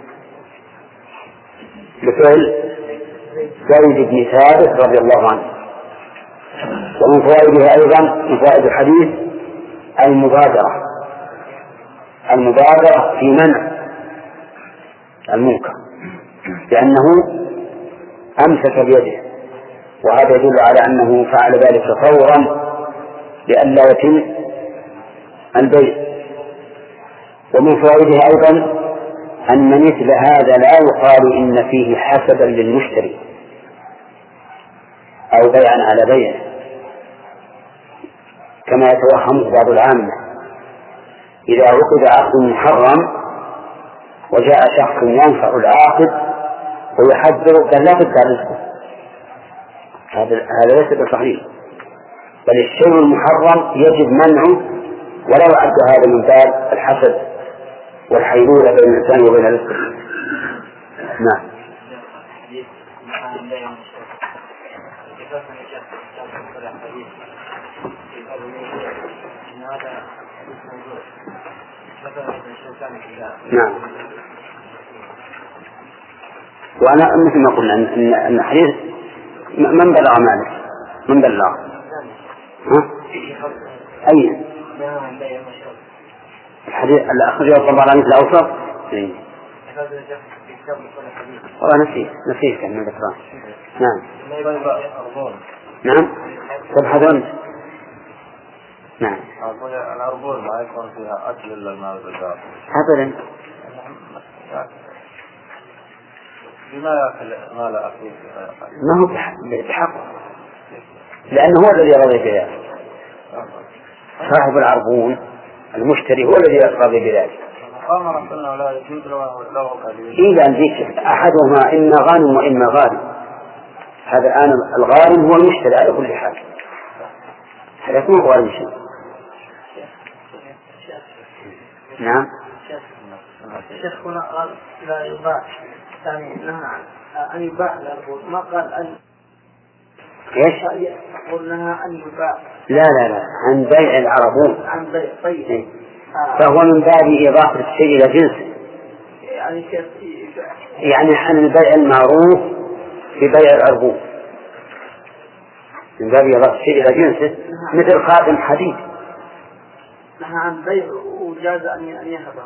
مثل زيد بن ثابت رضي الله عنه. ومن فوائده أيضا من فوائد الحديث المبادرة المبادرة في منع المنكر، لأنه أمسك بيده، وهذا يدل على أنه فعل ذلك فورا لئلا يتم البيع. ومن فوائده أيضا أن مثل هذا لا يقال إن فيه حسدا للمشتري أو بيعا على بيع كما يتوهمه بعض العامة. إذا عقد عقد محرم وجاء شخص ينفع العاقد ويحذره قال لا تدفع رزقه، هذا ليس بصحيح، بل الشيء المحرم يجب منعه، ولا يعد هذا من باب الحسد والحيلولة بين الإنسان وبين رزقه. نعم. نعم. وأنا مثل ما قلنا أن أن الحديث من بلغ مالك من بلغ ها؟ أي الحديث اللي أخرجه الطبراني في الأوسط. والله نسيت نسيت كان من ذكران. نعم نعم تبحثون. نعم الأربون ما يكون فيها أكل إلا الماء بالدار أبدا. بما يأكل ما لا أكل ما هو بحق، لأنه هو الذي رضي فيها. صاحب العربون المشتري هو الذي يقتضي بذلك. إذا ذيك أحدهما إما غانم وإما غارم. هذا الآن الغارم هو المشتري على كل حال، هذا يكون غارم شيء. نعم. الشيخ هنا قال لا يباع، يعني نهى أن يباع الأربون، ما قال أن إيش؟ يقول لها أن يباع. لا لا لا، عن بيع العربون. عن بيع. طيب. إيه؟ فهو من باب إضافة الشيء إلى جنسه. يعني كيف؟ يعني عن البيع المعروف في بيع العربون، من باب إضافة الشيء إلى جنسه، مثل خاتم حديد. نهى عن بيع وجاز أن يهبه.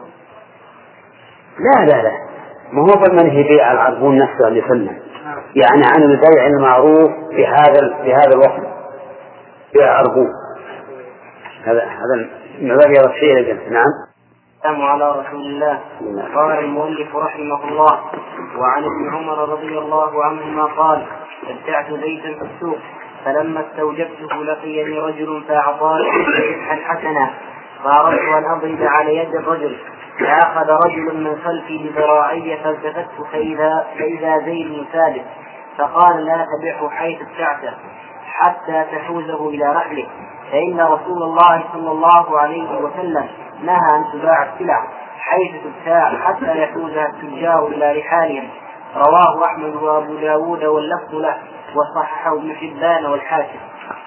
لا لا لا، ما هو بالمنهي بيع العربون نفسه اللي فلنا، يعني عن البيع المعروف في هذا في هذا الوقت، بيع عربون، هذا هذا من باب إضافة الشيء إلى جنسه. نعم. السلام على رسول الله. قال المؤلف رحمه الله: وعن ابن عمر رضي الله عنهما قال: ابتعت زيتا في السوق فلما استوجبته لقيني رجل فأعطاني ربحا حسنا فأردت أن أضرب على يد الرجل فأخذ رجل من خلفي بذراعي فالتفت فإذا, فإذا زيد ثابت فقال: لا تبعه حيث ابتعته حتى تحوزه إلى رحله، فإن رسول الله صلى الله عليه وسلم نهى أن تباع السلع حيث تبتاع حتى يحوزها التجار إلى رحالهم. رواه أحمد وأبو داود واللفظ له وصححه ابن حبان والحاكم.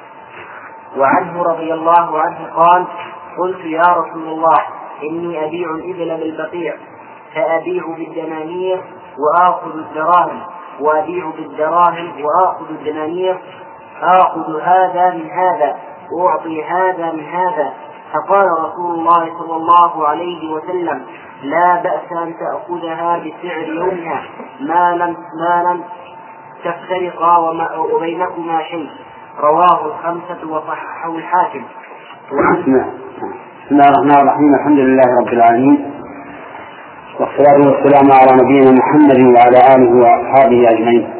وعنه رضي الله عنه قال: قلت يا رسول الله إني أبيع الإبل بالبقيع فأبيع بالدنانير وآخذ الدراهم وأبيع بالدراهم وآخذ الدنانير، آخذ هذا من هذا وأعطي هذا من هذا. فقال رسول الله صلى الله عليه وسلم: لا بأس أن تأخذها بسعر يومها ما لم ما لم تفترقا وبينكما شيء. رواه الخمسة وصححه الحاكم. بسم الله الرحمن الرحيم. الحمد لله رب العالمين، والصلاة والسلام على نبينا محمد وعلى آله وأصحابه أجمعين.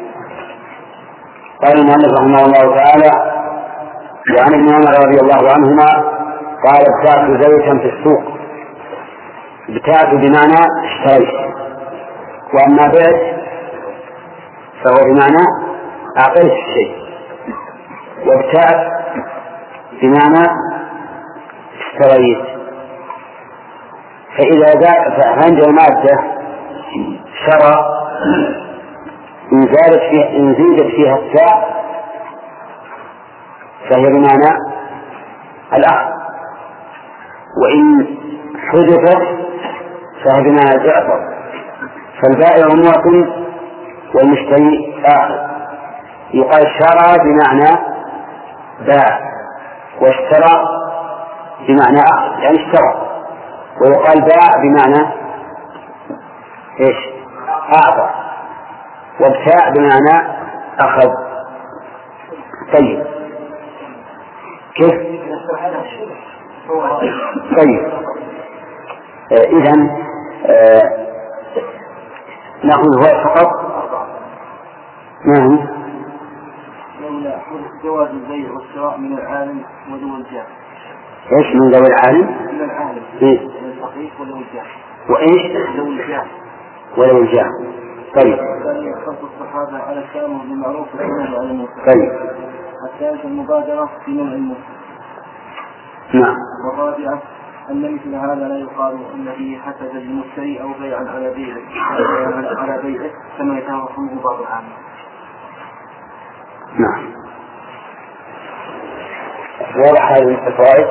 قال المؤلف رحمه الله تعالى: وعن ابن عمر رضي الله عنهما قال: ابتعت زيتا في السوق. ابتعت بمعنى اشتريت، وأما بعت فهو بمعنى أعطيت الشيء، وابتعت بمعنى اشتريت. فإذا فعند المادة شرى إن زادت فيها إن زيدت فيها التاء فهي بمعنى الأخذ، وإن حذفت فهي بمعنى تعطى. فالبائع معطي والمشتري آخذ. يقال شرى بمعنى باع، واشترى بمعنى أخذ يعني اشترى، ويقال باع بمعنى إيش؟ أعطى، وابتاع بمعنى أخذ. طيب كيف؟ طيب آه إذن آه نأخذ هو فقط. ما هو؟ لولا جواز البيع والشراء من العالم وذو الجاه. ايش من ذوي العالم؟ من العالم. إيه؟ من الفقيه وذو الجاه. وايش؟ ذو الجاه. وذو الجاه. طيب. الثاني يخص الصحابة على الكلام بالمعروف والنهي عن المنكر. طيب. الثالث المبادرة في منع المنكر. نعم. والرابعة أن مثل هذا لا يقال أن فيه حسد للمشتري أو بيعا على بيعه على بيعه كما يتوهمه بعض العامة. نعم. واضح هذه الفوائد.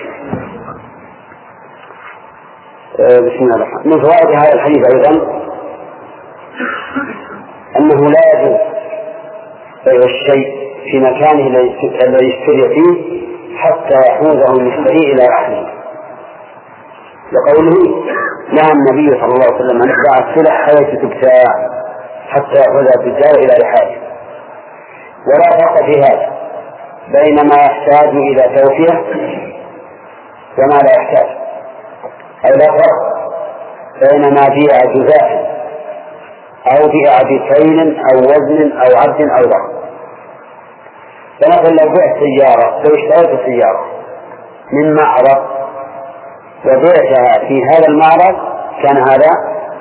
بسم الله الرحمن الرحيم. من فوائد هذا الحديث أيضا أنه لا يجوز بيع الشيء في مكانه الذي اشتري فيه حتى يحوزه المشتري إلى رحله، لقوله: نهى النبي صلى الله عليه وسلم أن يباع السلع حيث تبتاع حتى يحوزها التجار إلى رحاله. ولا فرق في هذا بين ما يحتاج إلى توفية وما لا يحتاج، أي لا فرق بين ما بيع جزاء أو بيع بكيل أو وزن أو عبد أو ضغط. فمثلا لو بعت سيارة، لو اشتريت سيارة من معرض وبعتها في هذا المعرض كان هذا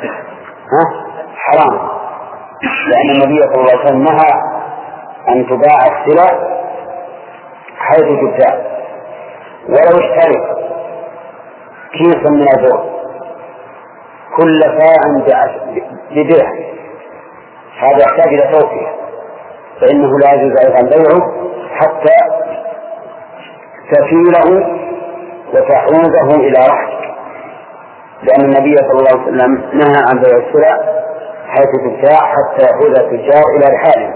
حرام، لأن النبي صلى الله عليه وسلم نهى أن تباع السلع حيث تبتاع. ولو اشتري كيسا من البر كل ساع بدرهم هذا يحتاج إلى توفية، فإنه لا يجوز أيضا بيعه حتى تفيله وتعوده إلى رحلك، لأن النبي صلى الله عليه وسلم نهى عن بيع السلع حيث تبتاع حتى يعود التجار إلى رحالهم.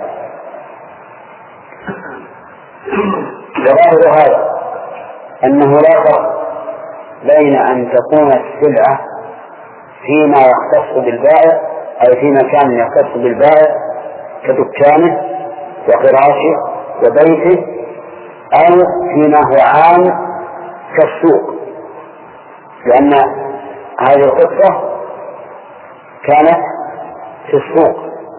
وظاهر هذا أنه لا فرق بين أن تكون السلعة فيما يختص بالبائع أو في مكان يختص بالبائع كدكانه وفراشه وبيته، أو فيما هو عام كالسوق، لأن هذه القصة كانت في السوق،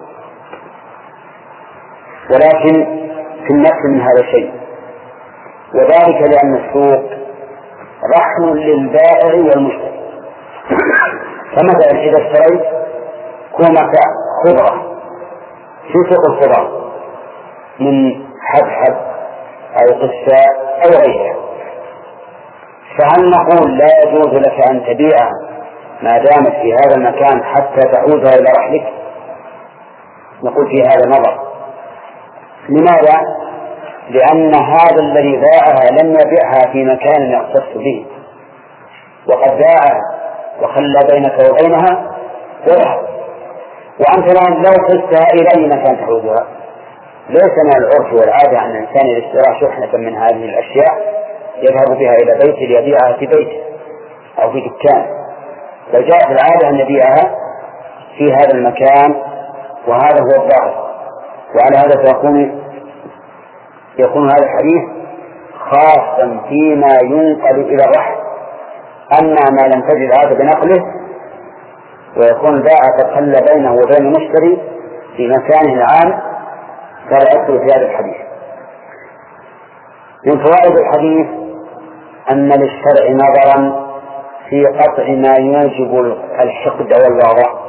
ولكن في النفس من هذا الشيء، وذلك لأن السوق رحم للبائع والمشتري. فمثلا إذا اشتريت كومة خضرة في سوق الخضار من حبحب أو قساء أو غيرها، فهل نقول لا يجوز لك أن تبيعها ما دامت في هذا المكان حتى تعودها إلى رحلك؟ نقول في هذا نظر. لماذا؟ لأن هذا الذي باعها لم يبيعها في مكان يختص به، وقد باعها وخلى بينك وبينها وذهب، وأنت الآن لو قلتها إلى أي مكان تعودها. ليس من العرف والعادة أن الإنسان إذا اشترى شحنة من هذه الأشياء يذهب بها إلى بيته ليبيعها في بيته أو في دكان، بل جاءت العادة أن يبيعها في هذا المكان، وهذا هو الظاهر. وعلى هذا فيكون يكون هذا الحديث خاصا فيما ينقل إلى الرحل، أما ما لم تجد هذا بنقله ويكون البائع قد حل بينه وبين المشتري في مكانه العام فلا يدخل في هذا الحديث. من فوائد الحديث أن للشرع نظرا في قطع ما يوجب الحقد والبغضاء.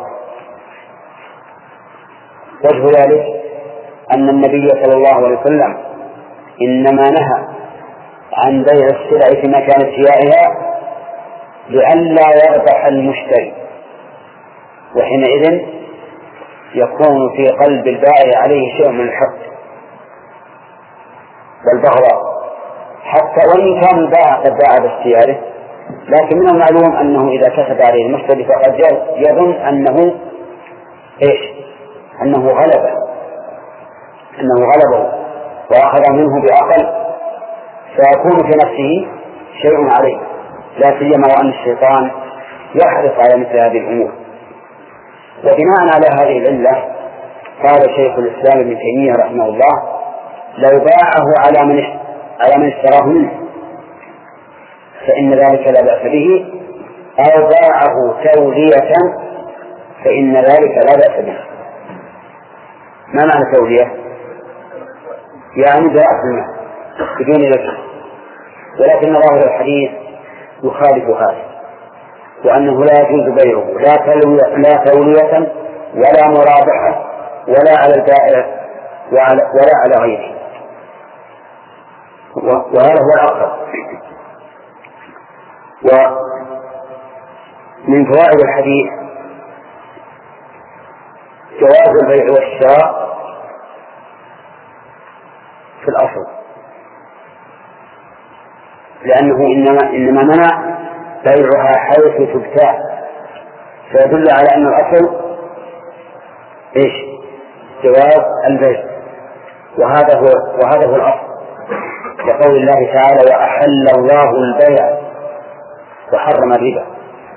وجه ذلك أن النبي صلى الله عليه وسلم إنما نهى عن بيع السلع في مكان ابتياعها لئلا يربح المشتري، وحينئذ يكون في قلب البائع عليه شيء من الحقد والبغضاء، حتى وإن كان البائع قد باع باختياره، لكن من المعلوم أنه إذا كسب عليه المشتري فقد يظن أنه إيش؟ أنه غلبه أنه غلبه وأخذ منه بأقل، فيكون في نفسه شيء عليه، لا سيما وأن الشيطان يحرص على مثل هذه الأمور. وبناء على هذه العلة قال شيخ الإسلام ابن تيمية رحمه الله: لو باعه على من على من اشتراه منه فإن ذلك لا بأس به، أو باعه تولية فإن ذلك لا بأس به. ما معنى تولية؟ يعني باع في المال بدون ذكر، ولكن ظاهر الحديث يخالف هذا، وأنه لا يجوز بيعه لا تولية ولا مرابحة ولا على البائع ولا على غيره، وهذا هو الأقرب. ومن فوائد الحديث جواز البيع والشراء في الأصل، لأنه إنما, إنما منع بيعها حيث تبتاع، فيدل على أن الأصل إيش؟ جواز البيع، وهذا هو وهذا هو الأصل، لقول الله تعالى: وأحل الله البيع وحرم الربا.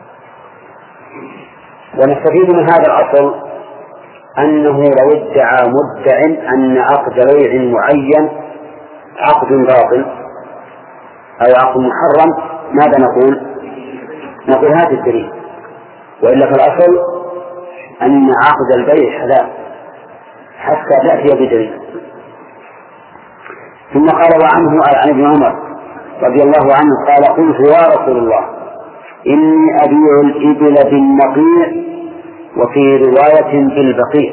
ونستفيد من هذا الأصل أنه لو ادعى مدع أن عقد بيع معين عقد باطل أو عقد محرم، ماذا نقول؟ نقول هذا الدليل، وإلا في الأصل أن عقد البيع حلال حتى تأتي بدليل. ثم قال: وعنه عن ابن عمر رضي الله عنه قال: قلت يا رسول الله إني أبيع الإبل بالنقيع، وفي رواية بالبقيع.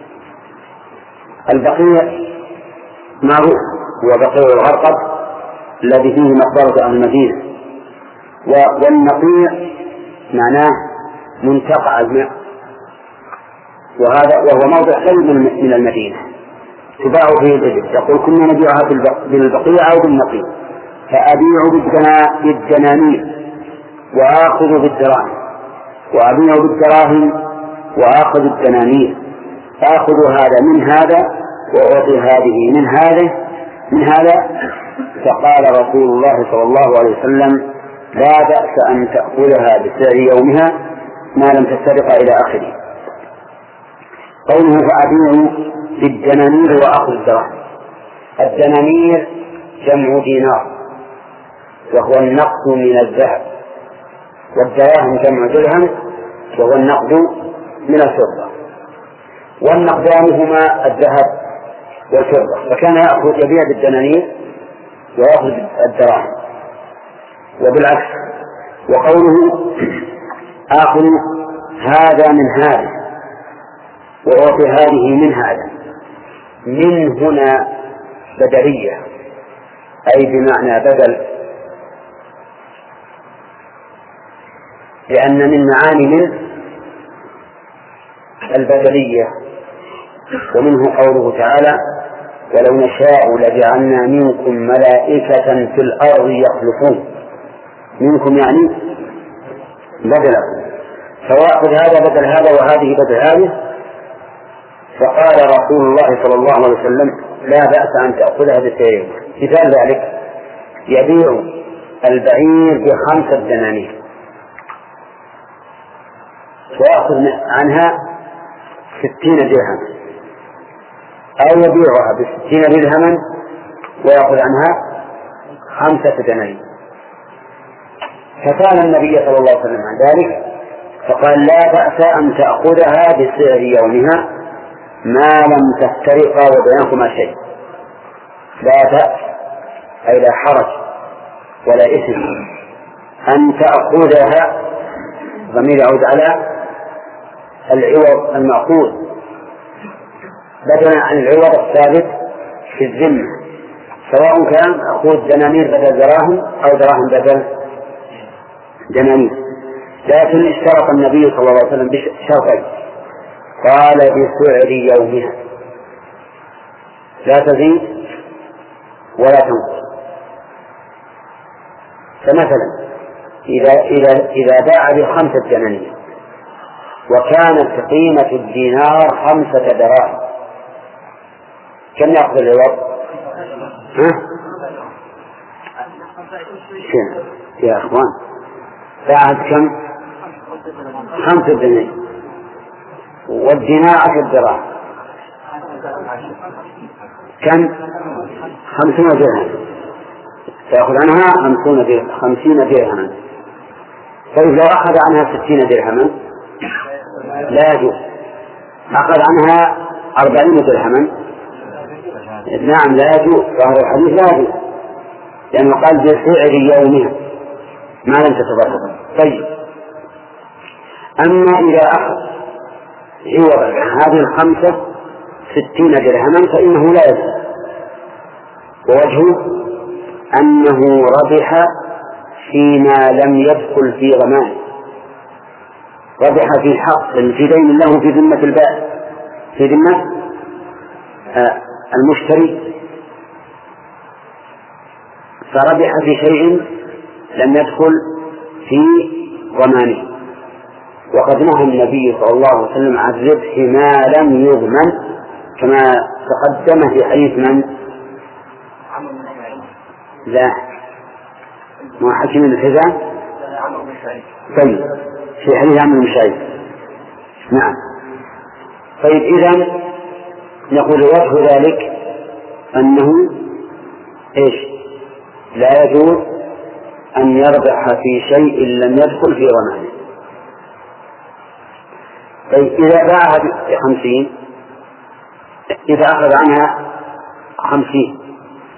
البقيع معروف هو بقيع الغرقد الذي فيه مقبرة أهل المدينة، والنقيع معناه منتقع الماء، وهذا وهو موضع قريب من المدينة تباع فيه الإبل. يقول كنا نبيعها بالبقيع أو بالنقيع، فأبيع بالدنانير وآخذ بالدراهم، وأبيع بالدراهم وآخذ الدنانير، آخذ هذا من هذا وأعطي هذه من هذا من هذا. فقال رسول الله صلى الله عليه وسلم: لا بأس أن تأخذها بسعر يومها ما لم تسترق إلى آخره. قوله فأبيع بالدنانير وآخذ الدراهم، الدنانير جمع دينار وهو النقد من الذهب، والدراهم جمع درهم وهو النقد من الفضة، والنقدان هما الذهب والفضة، فكان يأخذ يبيع بالدنانير ويأخذ الدراهم وبالعكس. وقوله آخذ هذا من هذا وأعطي هذه من هذا، من هنا بدلية أي بمعنى بدل، لأن من معاني من البدلية. ومنه قوله تعالى: ولو نشاء لجعلنا منكم ملائكة في الأرض يخلفون. منكم يعني بدلكم، فيأخذ هذا بدل هذا وهذه بدل هذه. فقال رسول الله صلى الله عليه وسلم: لا بأس أن تأخذها بسعر. مثال ذلك: يبيع البعير بخمسة دنانير ويأخذ عنها ستين درهما، أو يبيعها بستين درهما ويأخذ عنها خمسة دنانير. فسأل النبي صلى الله عليه وسلم عن ذلك فقال: لا بأس أن تأخذها بسعر يومها ما لم تفترقا وبينكما شيء. لا بأس أي لا حرج ولا إثم أن تأخذها، ضمير يعود على العوض المأخوذ بدلا عن العوض الثابت في الذمة، سواء كان أخوذ دنانير بدل دراهم أو دراهم بدل دنانير. لكن اشترط النبي صلى الله عليه وسلم بشرطين: قال بسعر يومها، لا تزيد ولا تنقص. فمثلا إذا إذا إذا باع بخمسة دنانير وكانت قيمة الدينار خمسة دراهم، كم يأخذ العوض؟ ها؟ يا أخوان باعت كم؟ خمسة دنانير، والدينار عشر دراهم، كم؟ خمسون درهم، تأخذ عنها خمسون خمسين درهما. طيب لو أخذ عنها ستين درهما لا يجوز، أخذ عنها أربعين درهما نعم لا يجوز، ظاهر الحديث لا يجوز، لأنه قال بسعر يومها ما لم تتضرر. طيب أما إذا أخذ عوض هذه الخمسة ستين درهما فإنه لا يجوز، ووجهه أنه ربح فيما لم يدخل في ضمانه، ربح في حق في دين له في ذمة البائع، في ذمة آه المشتري، فربح في شيء لم يدخل في ضمانه. وقد نهى النبي صلى الله عليه وسلم عن الربح ما لم يضمن، كما تقدم في حديث من؟ لا ما حكم الحزام. طيب في حديث عمرو بن شعيب. نعم. طيب إذن نقول وجه ذلك أنه إيش؟ لا يجوز أن يربح في شيء لم يدخل في ضمانه. طيب إذا باعها بخمسين، إذا أخذ عنها خمسين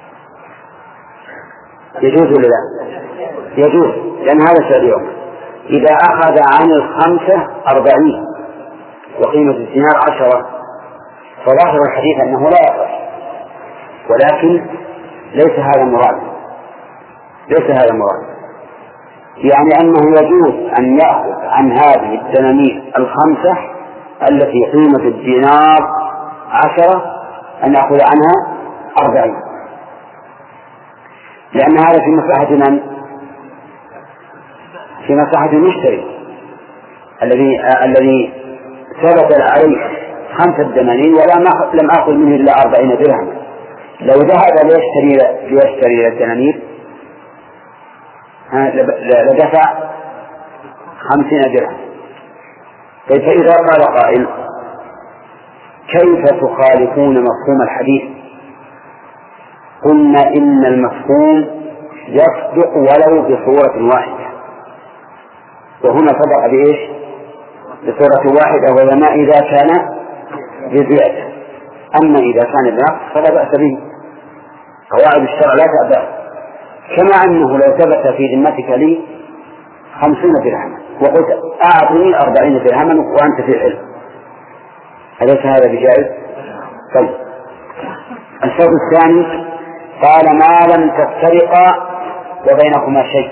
يجوز ولا لا؟ يجوز، لأن هذا سعر يوم. إذا أخذ عن الخمسة أربعين وقيمة الدينار عشرة فظاهر الحديث أنه لا يصح، ولكن ليس هذا مراد، ليس هذا مراد، يعني أنه يجوز أن يأخذ عن هذه الدنانير الخمسة التي قيمة الدينار عشرة أن يأخذ عنها أربعين، لأن هذا في مصلحة من؟ في مصلحة المشتري الذي الذي ثبت عليه خمسة دنانير ولا لم آخذ منه إلا أربعين درهم. لو ذهب ليشتري ليشتري الدنانير لدفع خمسين درهم. فإذا قال قائل كيف تخالفون مفهوم الحديث؟ قلنا إن المفهوم يصدق ولو بصورة واحدة، وهنا صدق بإيش؟ بصورة واحدة، وما إذا كان بزيادة، أما إذا كان بنقص فلا بأس به، قواعد الشرع لا تأبى. كما أنه لو ثبت في ذمتك لي خمسين درهما وقلت أعطني أربعين درهما وأنت في العلم، أليس هذا بجائز؟ طيب. الشرط الثاني قال ما لم تفترقا وبينكما شيء،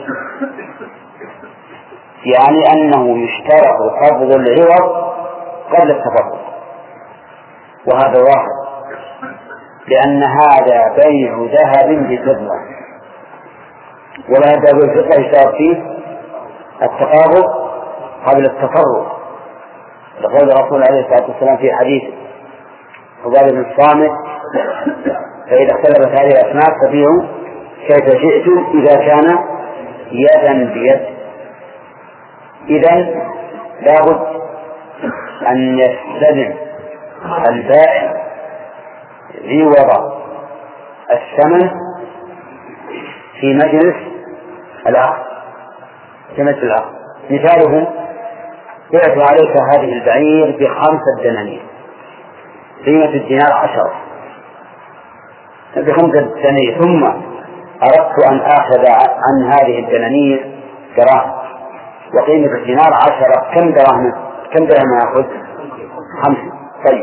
يعني أنه يشترط قبض العوض قبل التفرق، وهذا واحد، لأن هذا بيع ذهب بفضة، ولا يدعو الفضة يشترط فيه التقابض قبل التفرق، لقول الرسول عليه الصلاة والسلام في حديث عبادة بن الصامت فإذا اختلفت هذه الأسماء فبيعوا كيف شئتم إذا كان يدا بيد. إذن لابد أن يستلم البائع عوض الثمن في مجلس العقد، في مجلس العقد. مثاله بعت عليك هذه البعير بخمسة دنانير، قيمة الدينار عشرة، بخمسة دنانير، ثم أردت أن آخذ عن هذه الدنانير دراهم وقيمة الدينار عشرة، كم دراهم كم درهم يأخذ؟ خمسة. طيب،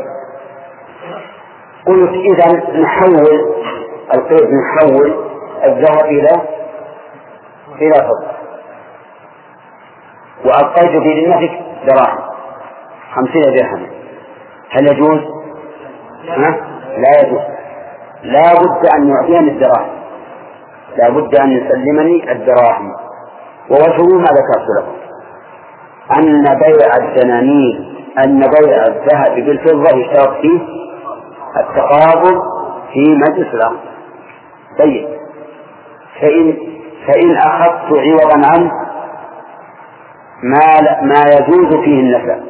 قلت إذا نحول القيد، نحول الذهب إلى إلى فضة، وأبقيت في ذمتك دراهم خمسين درهم، هل يجوز؟ لا يجوز، لا بد أن يعطيني الدراهم، لا بد أن يسلمني الدراهم. ووجهه ما ذكرت لكم، أن بيع الدنانير أن بيع الذهب بالفضة يشترط فيه التقابض في مجلس العقد. طيب، فإن فإن أخذت عوضا عنه ما ما يجوز فيه النفع،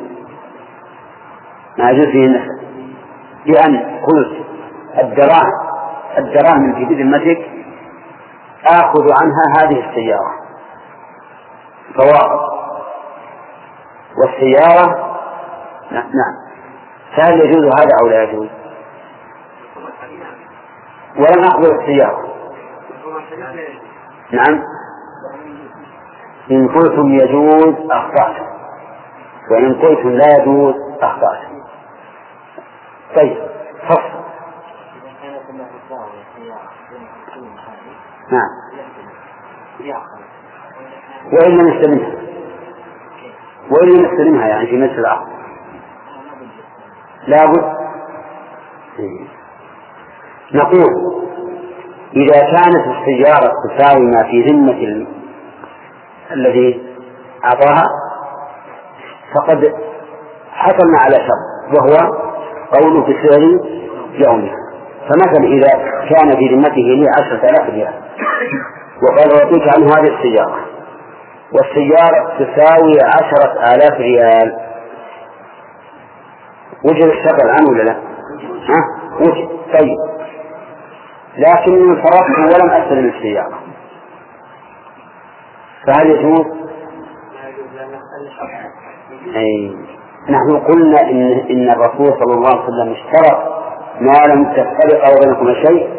ما يجوز فيه النفع، لأن قلت الدراهم الدراهم في ذمتك آخذ عنها هذه السيارة فواقع، والسيارة نعم، فهل يجوز هذا أو لا يجوز؟ ولم أقبل السيارة. نعم، إن قلتم يجوز أخطأتم، وإن قلتم لا يجوز أخطأتم. طيب، فصل. نعم، وإن لم نستلمها وإن لم نستلمها يعني في مثل العقد لابد. نقول إذا كانت السيارة تساوي ما في ذمة الذي أعطاها فقد حصلنا على شرط، وهو قوله بسعر يومها. فمثلا إذا كان في ذمته لي عشرة آلاف ريال وقال أعطيك عنه هذه السيارة، والسيارة تساوي عشرة آلاف ريال، وجد الشغل عنه ولا لا؟ ها؟ وجد. طيب، لكني صرفت ولم أستلم السيارة، فهل يجوز؟ أي نحن قلنا إن إن الرسول صلى الله عليه وسلم اشترط ما لم تفترق بينكما شيء،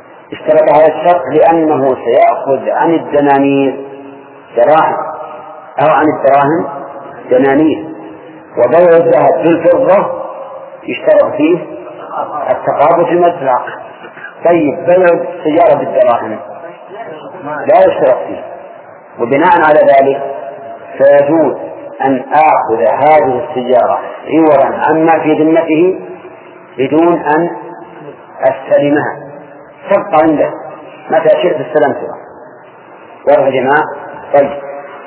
اشترط هذا الشرط لأنه سيأخذ عن الدنانير دراهم أو عن الدراهم دنانير. وبيع الذهب بالفضة يشترط فيه التقابض في مجلس العقد. طيب بيع السيارة بالدراهم لا يشترط فيه، وبناء على ذلك فيجوز أن آخذ هذه السيارة عوضا عما في ذمته بدون أن أستلمها، تبقى عنده متى شئت استلمتها. واضح يا جماعة؟ طيب،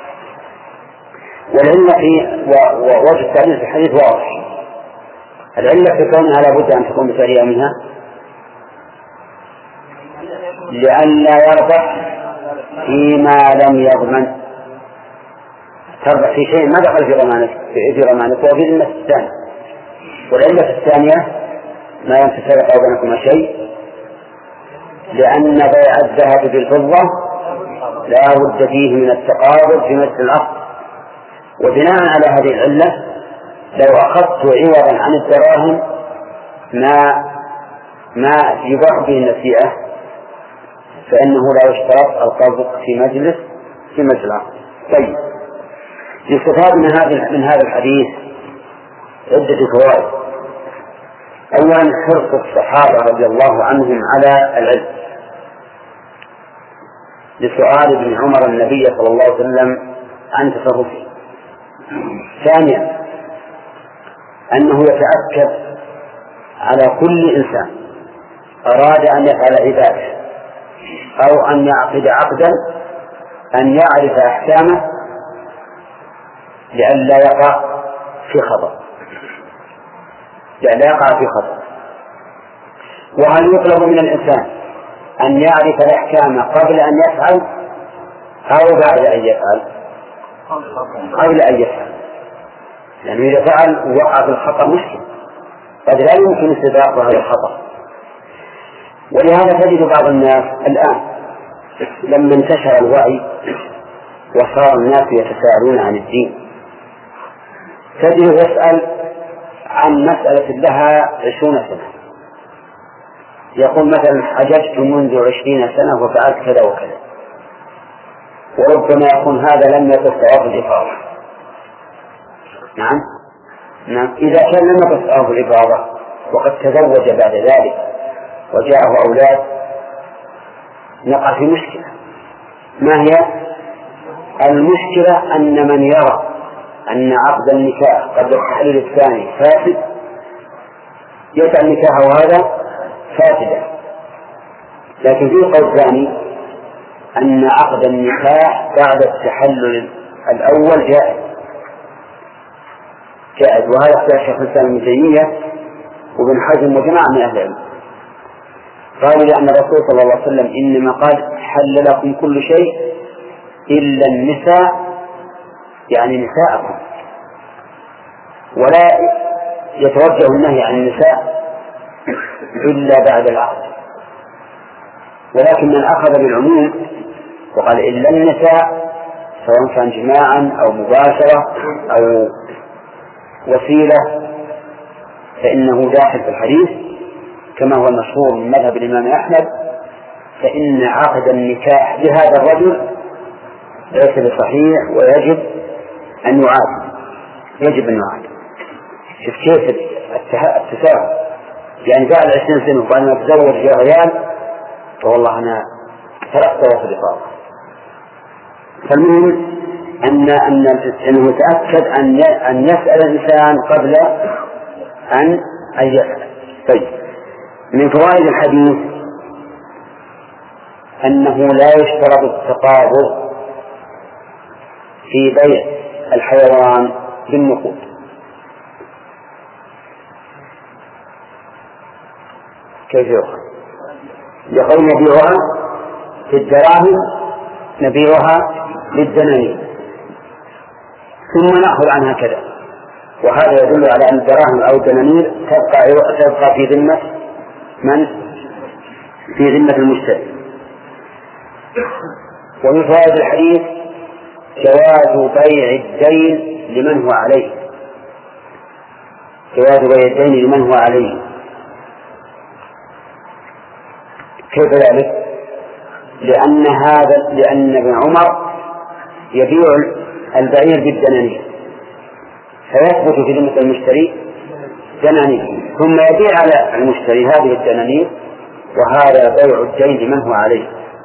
والعلة في ووجه التعليل في الحديث واضح. العلة في كونها لا بد أن تكون بسعر منها لئلا يربح فيما لم يضمن. تربح في شيء ما دخل في ضمانك في ضمانك وفي ذمة الثاني. والعلة الثانية ما يتفرق بينكما شيء، لأن بيع الذهب بالفضة لا بد فيه من التقابض في مثل العقد. وبناء على هذه العلة لو أخذت عوضا عن الدراهم ما ما يباع به النسيئة فإنه لا يشترط القبض في مجلس في مجلس العقد. طيب، يستفاد من هذا من هذا الحديث عدة فوائد. أولا حرص الصحابة رضي الله عنهم على العلم، لسؤال ابن عمر النبي صلى الله عليه وسلم عن تصرفه. ثانيا أنه يتأكد على كل إنسان أراد أن يفعل عبادة أو أن يعقد عقدا أن يعرف أحكامه لئلا يقع في خطأ لئلا يقع في خطأ. وهل يطلب من الإنسان أن يعرف الأحكام قبل أن يفعل أو بعد أن يفعل؟ قبل أن يفعل، لأنه إذا فعل وقع في الخطأ مشكل، قد لا يمكن استدراك هذا الخطأ. ولهذا تجد بعض الناس الآن لما انتشر الوعي وصار الناس يتساءلون عن الدين تجد يسأل عن مسألة لها عشرون سنة، يقول مثلا حججت منذ عشرين سنة وفعلت كذا وكذا، وربما يكون هذا لم يقف طواف الإفاضة. نعم نعم إذا كان لم يقف طواف الإفاضة وقد تزوج بعد ذلك وجاءه أولاد نقع في مشكلة. ما هي المشكلة؟ أن من يرى أن عقد النكاح قبل التحليل الثاني فاسد يجعل نكاحه هذا فاسدا، لكن في قول ثاني أن عقد النكاح بعد التحلل الأول جائز جائز وهذا اختيار شيخ الإسلام ابن تيمية وابن حزم وجماعة من أهل العلم. قالوا لأن الرسول صلى الله عليه وسلم إنما قال حل لكم كل شيء إلا النساء، يعني نساءكم، ولا يتوجه النهي عن النساء إلا بعد العقد. ولكن من أخذ بالعموم وقال إلا النساء سواء كان جماعا أو مباشرة أو وسيلة فإنه داخل في الحديث كما هو المشهور من مذهب الإمام أحمد، فإن عقد النكاح بهذا الرجل ليس بصحيح ويجب أن يعاد يجب أن يعاد. شوف كيف التساهل، يعني بعد عشرين سنة وبعد ما تزوج يا عيال والله أنا تركت وقت الإفاضة. فالمهم أن أن أنه يتأكد أن أن يسأل الإنسان قبل أن أن يسأل. طيب، من فوائد الحديث أنه لا يشترط التقابض في بيع الحيوان بالنقود. كيف يؤخذ؟ يقول نبيعها في الدراهم نبيعها بالدنانير ثم نأخذ عنها كذا، وهذا يدل على أن الدراهم أو الدنانير تبقى تبقى في ذمة من؟ في ذمة المشتري. ومن فوائد الحديث جواز بيع الدين لمن هو عليه جواز بيع الدين لمن هو عليه. كيف ذلك؟ لأن هذا لأن ابن عمر يبيع البعير بالدنانير، فيثبت في ذمة المشتري دنانير، ثم يبيع على المشتري هذه الدنانير، وهذا بيع الدين لمن هو عليه.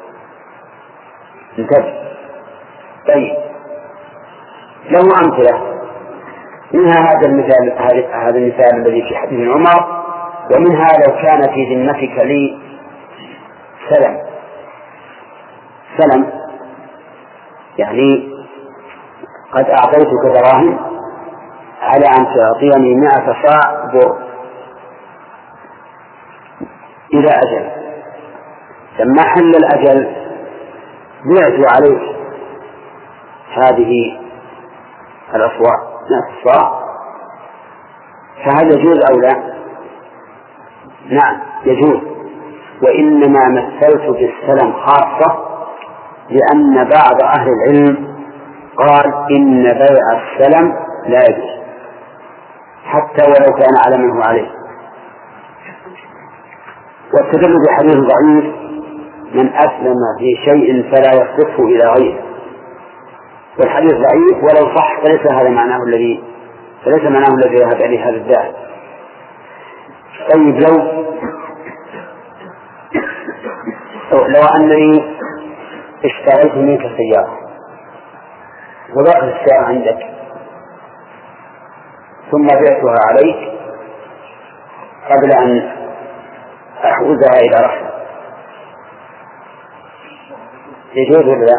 انتبه. طيب، له أمثلة، منها هذا المثال هذا المثال الذي في حديث عمر، ومنها لو كان في ذمتك لي سلم سلم يعني قد أعطيتك دراهم على أن تعطيني مائة صاع بر إلى أجل، لما حل الأجل بعت عليك هذه الأصواع مائة صاع، فهل يجوز أو لا؟ نعم يجوز، وإنما مثلت بالسلم خاصة لأن بعض أهل العلم قال إن بيع السلم لا يجوز حتى ولو كان على من هو عليه، واستدل بحديث ضعيف من أسلم في شيء فلا يصرفه إلى غيره، والحديث ضعيف ولو صح فليس هذا معناه الذي فليس معناه الذي ذهب إليه هذا الداعي. طيب، لو لو أنني اشتريت منك سيارة وضعت السيارة عندك ثم بعتها عليك قبل أن أحوزها إلى رحمة، يجوز ولا لا؟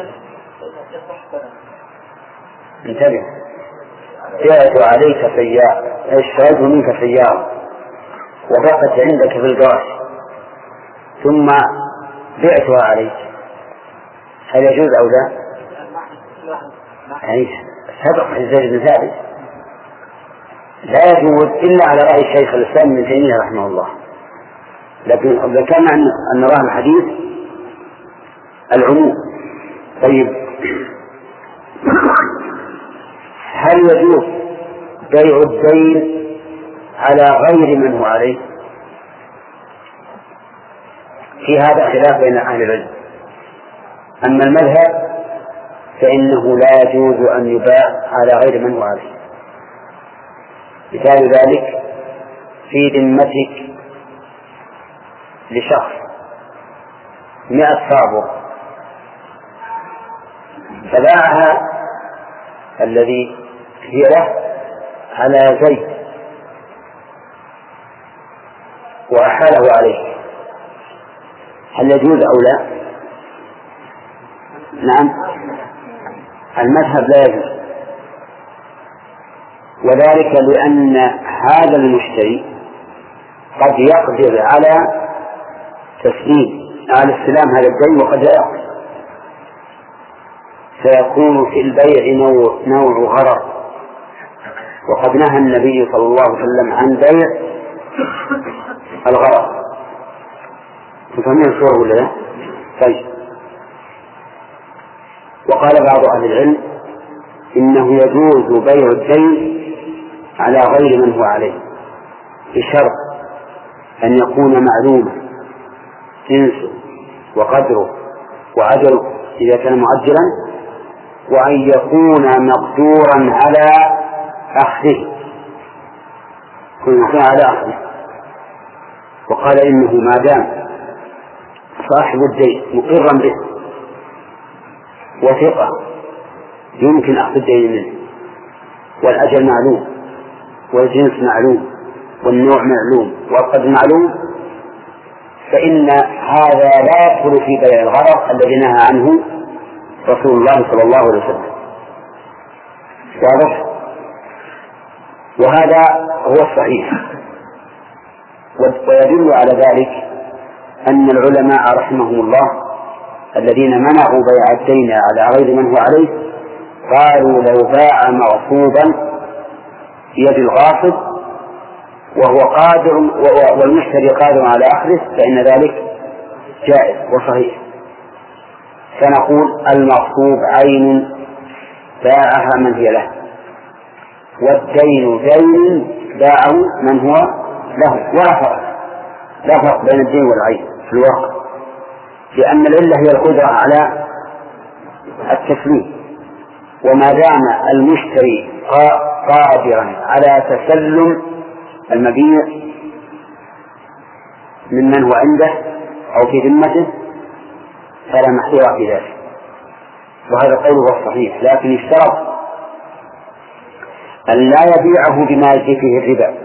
انتبه، بعت عليك سيارة، اشتريت منك سيارة وبقت عندك في الجراج ثم بعتها عليك، هل يجوز أو لا؟ يعني سبق في زيد بن ثابت لا يجوز إلا على رأي الشيخ الإسلام ابن تيمية رحمه الله، لكن ذكرنا أن نراه الحديث العموم. طيب، هل يجوز بيع الدين على غير من هو عليه؟ في هذا خلاف بين أهل العلم، أما المذهب فإنه لا يجوز أن يباع على غير من هو عليه. مثال ذلك في ذمتك لشخص مئة صابر فباعها الذي هي له على زيت وأحاله عليه، هل يجوز أو لا؟ نعم، المذهب لا يجوز، وذلك لأن هذا المشتري قد يقدر على تسليم على استلام هذا الدين وقد لا يقدر، فيكون في البيع نوع, نوع غرر، وقد نهى النبي صلى الله عليه وسلم عن بيع الغرر. تفهمون الصورة ولا لا؟ طيب، وقال بعض أهل العلم إنه يجوز بيع الدين على غير من هو عليه بشرط أن يكون معلوما جنسه وقدره وعجله إذا كان مؤجلا، وأن يكون مقدورا على أخذه يكون على أخذه. وقال إنه ما دام صاحب الدين مقرا به وثقة يمكن أخذ الدين منه، والأجل معلوم والجنس معلوم والنوع معلوم والقدر معلوم، فإن هذا لا يدخل في بيع الغرر الذي نهى عنه رسول الله صلى الله عليه وسلم. واضح؟ وهذا هو الصحيح، ويدل على ذلك أن العلماء رحمهم الله الذين منعوا بيع الدين على غير من هو عليه قالوا لو باع مغصوبا بيد الغاصب وهو قادر والمشتري قادر على أخذه فإن ذلك جائز وصحيح، فنقول المغصوب عين باعها من هي له، والدين دين باعه من هو له، ولا فرق لا فرق بين الدين والعين في الواقع، لأن العلة هي القدرة على التسليم، وما دام المشتري قادرا على تسلم المبيع ممن هو عنده أو في ذمته فلا محذور في ذلك، وهذا قوله الصحيح. لكن يشترط أن لا يبيعه بما يجري فيه الربا،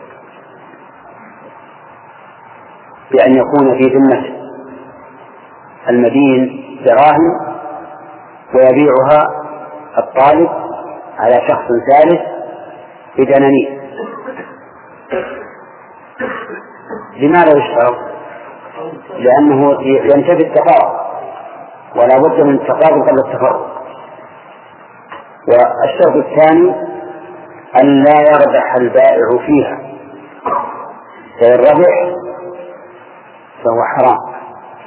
بأن يكون في ذمة المدين دراهم ويبيعها الطالب على شخص ثالث بدنانير. لماذا يشترط؟ لأنه ينتفي التقارب، ولا بد من التقارب قبل التفرق. والشرط الثاني أن لا يربح البائع فيها، فإن ربح فهو حرام،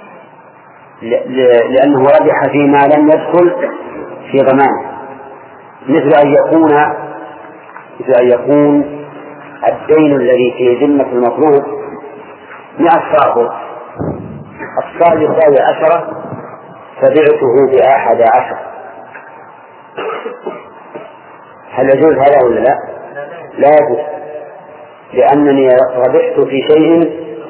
لأنه ربح فيما لم يدخل في ضمانه، مثل أن يكون مثل أن يكون الدين الذي في ذمة المطلوب مئة صاغ، الصاغ يساوي عشرة فبعته بأحد عشر، هل يجوز هذا ولا لا؟ لا يجوز، لأنني ربحت في شيء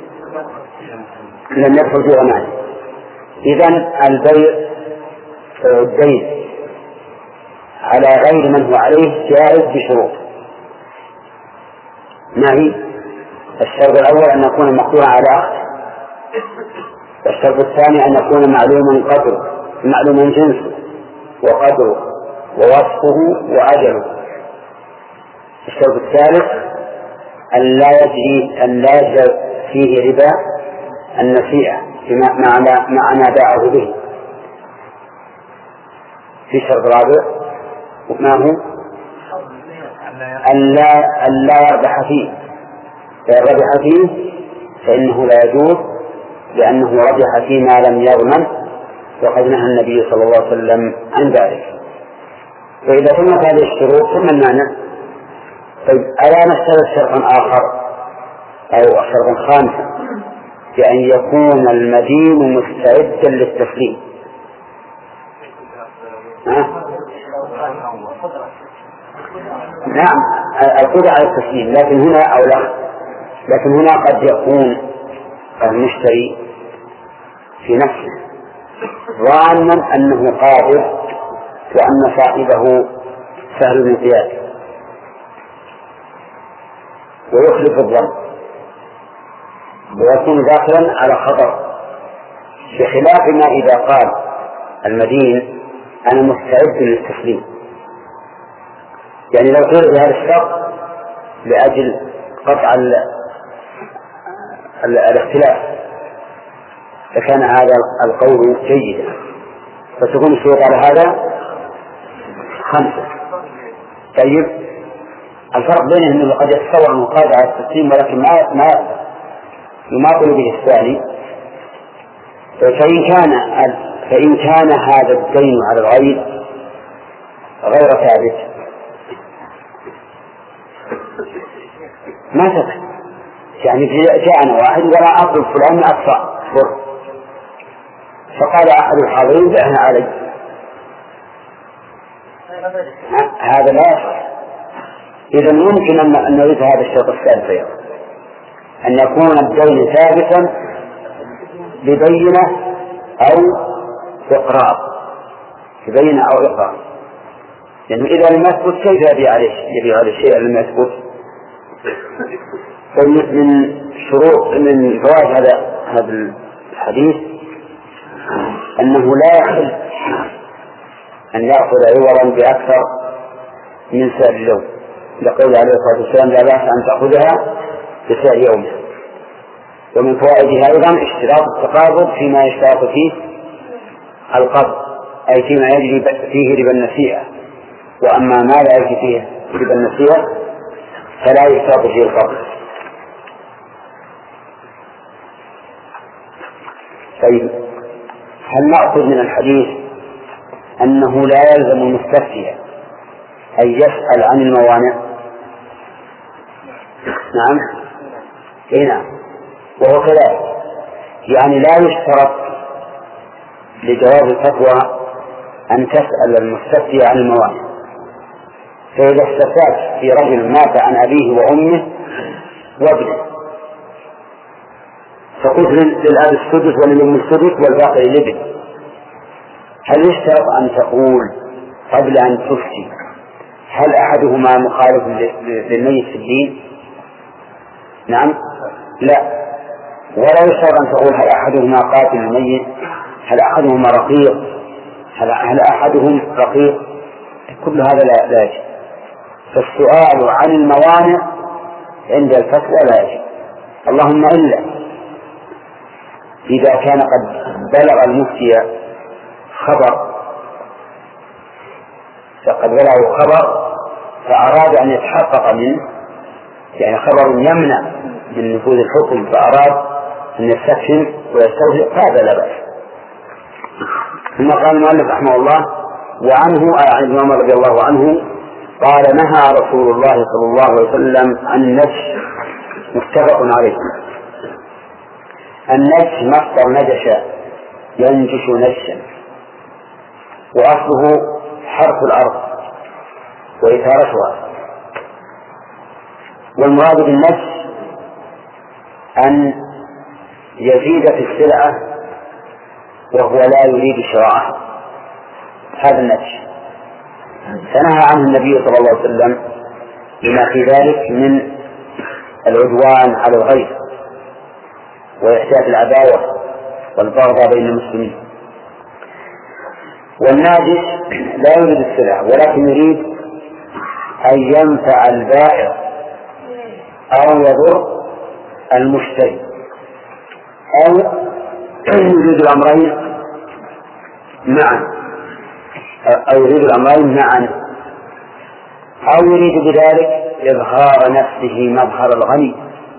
لم يدخل في ضمانه. إذن البيع الدين على غير من هو عليه جائز بشروط. ما هي؟ الشرط الأول أن يكون مقدورا على عقد، والشرط الثاني أن يكون معلوما قدره، معلوما جنسه وقدره ووصفه وأجله. الشرط الثالث أن لا يجري أن لا يجري فيه ربا النسيئة مع ما باعه به. في شرط رابع ما هو؟ أن لا أن لا يربح فيه، فإن ربح فيه فإنه لا يجوز، لأنه ربح فيما لم يضمن، وقد نهى النبي صلى الله عليه وسلم عن ذلك. فإذا تمت هذه الشروط ثم المعنى، طيب ألا نشترط شرطا آخر أو شرطا خامسا، بأن يكون المدين مستعدا للتسليم؟ ها؟ نعم القدرة على التسليم، لكن هنا أو لا، لكن هنا قد يكون المشتري في نفسه ظانا أنه قادر وأن صاحبه سهل الانقياد ويخلف الظن ويكون داخلا على خطر، بخلاف ما إذا قال المدين أنا مستعد للتسليم. يعني لو قيل بهذا الشرط لأجل قطع الاختلاف فكان هذا القول جيدا، فتكون الشروط على هذا خمسة. طيب الفرق بينهم أنه قد يتصور أنه قادر على التسليم ولكن ما ما يماطل به الثاني. فإن كان فإن كان هذا الدين على الغير غير ثابت ما ثبت، يعني جاءنا واحد ولا أطلب فلان أدفع بر، فقال أحد الحاضرين دعنا علي، هذا لا يصح. إذا يمكن أن نريد هذا الشرط الثالث أن يكون الدين ثابتا ببينة أو إقرار، ببينة أو إقرار، لأنه يعني إذا لم يثبت كيف يبيع عليه يبيع عليه الشيء لم يثبت؟ فمن شروط من فوائد هذا هذا الحديث أنه لا يحل أن يأخذ عوضا بأكثر من سعر اليوم، لقول عليه الصلاة والسلام لا بأس أن تأخذها بسعر يومها. ومن فوائدها أيضا اشتراط التقابض فيما يشترط فيه القبض، أي فيما يجري فيه ربا النسيئة، وأما ما لا يجري فيه ربا النسيئة فلا يشترط فيه القبض. طيب هل نأخذ من الحديث أنه لا يلزم المستفتي أن يسأل عن الموانع؟ نعم اي نعم، وهو كذلك، يعني لا يشترط لجواب الفتوى أن تسأل المستفتي عن الموانع. فإذا استفتات في رجل مات عن أبيه وأمه وابنه فقلت للأب السدس وللأم السدس والباقي للابن، هل يشترط أن تقول قبل أن تفتي هل أحدهما مخالف للميت في الدين؟ نعم، لا. ولا يشترط أن تقول هل أحدهما قاتل الميت، هل أحدهما رقيق، هل, هل أحدهم رقيق، كل هذا لا, لا يجب. فالسؤال عن الموانع عند الفتوى لا يجب، اللهم إلا إذا كان قد بلغ المفتي خبر فقد بلغه خبر فأراد أن يتحقق منه، يعني خبر يمنع من نفوذ الحكم فأراد أن يستفهم ويستوثق، هذا لا بأس. ثم قال المؤلف رحمه الله: وعنه عن ابن عمر رضي الله عنه قال: نهى رسول الله صلى الله عليه وسلم عن النجش. متفق عليه. النجش مصدر نجش ينجش نجشا، وأصله حرث الأرض وإثارتها. والمراد بالنجش أن يزيد في السلعة وهو لا يريد شراءها، هذا النجش. فنهى عنه النبي صلى الله عليه وسلم لما في ذلك من العدوان على الغير وإحداث العداوة والبغضاء بين المسلمين. والناجش لا يريد السلع ولكن يريد أن ينفع البائع أو يضر المشتري، أو يريد الأمرين معا أو يريد الأمرين معا أو يريد بذلك إظهار نفسه مظهر الغني،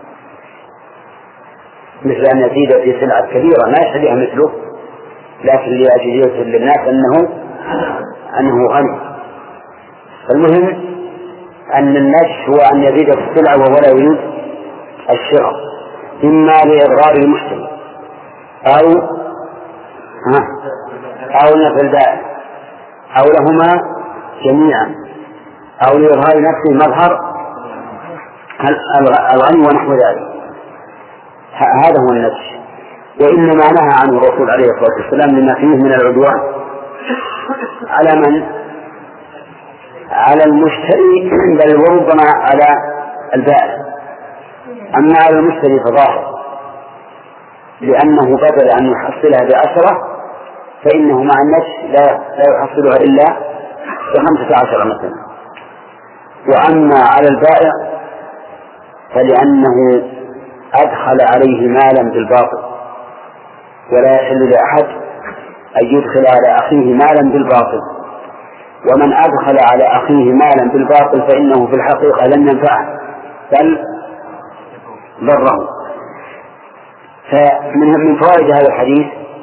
مثل أن يزيد في سلعة كبيرة ما يشتريها مثله لكن لأجل يظهر للناس أنه أنه غني. المهم أن النجش هو أن يزيد في السلعة وهو لا يريد الشراء، إما لإضرار المشتري أو ها أو نفع البائع أو لهما جميعا أو لإظهار نفسه مظهر الغني ونحو ذلك. هذا هو النجش. وإنما نهى عنه الرسول عليه الصلاة والسلام لما فيه من العدوان على من؟ على المشتري، بل وربما على البائع. أما على المشتري فظاهر، لأنه بدل أن يحصلها بعشرة فإنه مع النجش لا لا يحصلها إلا بخمسة عشر مثلا. وأما على البائع فلأنه أدخل عليه مالا بالباطل، ولا يحل لأحد أن يدخل على أخيه مالا بالباطل، ومن أدخل على أخيه مالا بالباطل فإنه في الحقيقة لن ينفعه بل ضره. فمن فوائد هذا الحديث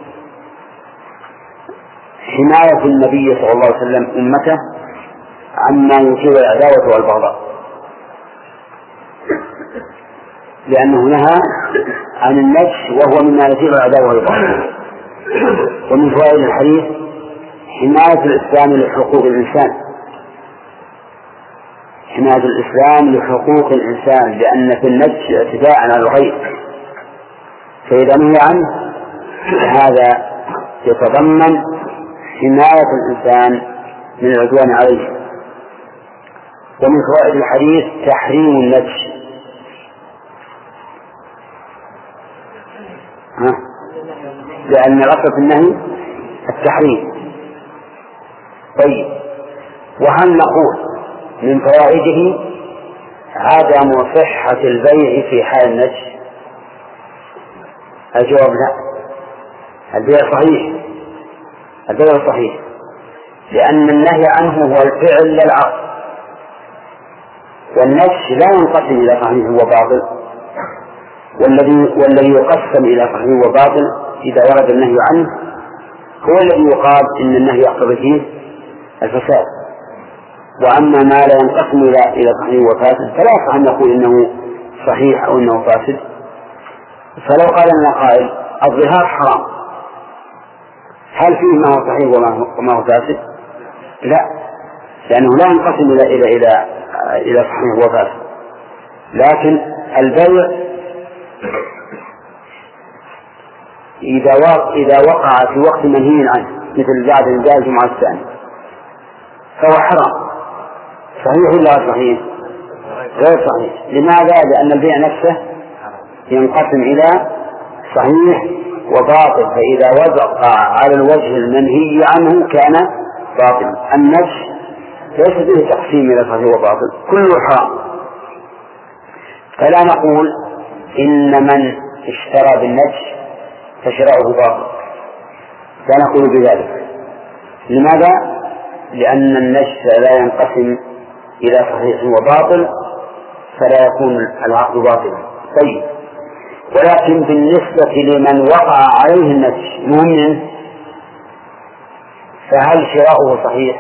حماية النبي صلى الله عليه وسلم أمته عما يثير العداوة والبغضاء، لأنه نهى عن النجش وهو مما يثير العداوة والبغضاء. ومن فوائد الحديث حماية الإسلام لحقوق الإنسان، حماية الإسلام لحقوق الإنسان، لأن في النجش اعتداء على الغير، فإذا نهي عنه هذا يتضمن حماية الإنسان من العدوان عليه. ومن فوائد الحديث تحريم النجش، لأن الأصل في النهي التحريم. طيب، وهل نقول من فوائده عدم صحة البيع في حال النجش؟ الجواب لا، البيع صحيح، البيع صحيح، لأن النهي عنه هو الفعل للعقل، والنجش لا ينقسم إلى صحيح وباطل، والذي والذي يقسم إلى صحيح وباطل إذا ورد النهي عنه هو الذي يقال إن النهي يقتضي فيه الفساد. وأما ما لا ينقسم إلى إلى صحيح وفاسد فلا يصح أن نقول إنه صحيح أو إنه فاسد. فلو قال لنا قائل الظهار حرام، هل فيه ما هو صحيح وما هو فاسد؟ لا، لأنه لا ينقسم إلى إلى إلى إلى صحيح وفاسد. لكن البيع إذا وقع إذا وقع في وقت منهي عنه مثل بعد إنزال الجمعة الثانية فهو حرام. صحيح ولا غير صحيح؟ غير صحيح. لماذا؟ لأن البيع نفسه ينقسم إلى صحيح وباطل، فإذا وقع على الوجه المنهي عنه كان باطلا. النجش ليس به تقسيم إلى صحيح وباطل، كله حرام. فلا نقول إن من اشترى بالنجش فشراؤه باطل، لا نقول بذلك. لماذا؟ لأن النجش لا ينقسم إلى صحيح وباطل، فلا يكون العقد باطلا. طيب، ولكن بالنسبة لمن وقع عليه النجش مؤمن فهل شراؤه صحيح؟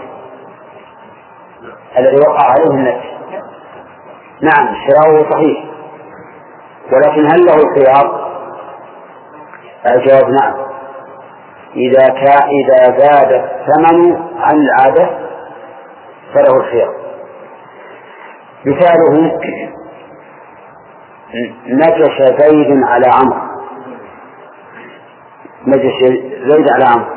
الذي وقع عليه النجش نعم شراؤه صحيح، ولكن هل له الخيار؟ الجواب نعم، إذا كان إذا زاد الثمن عن العادة فله الخيار. مثاله نجش زيد على عمرو، نجش زيد على عمرو،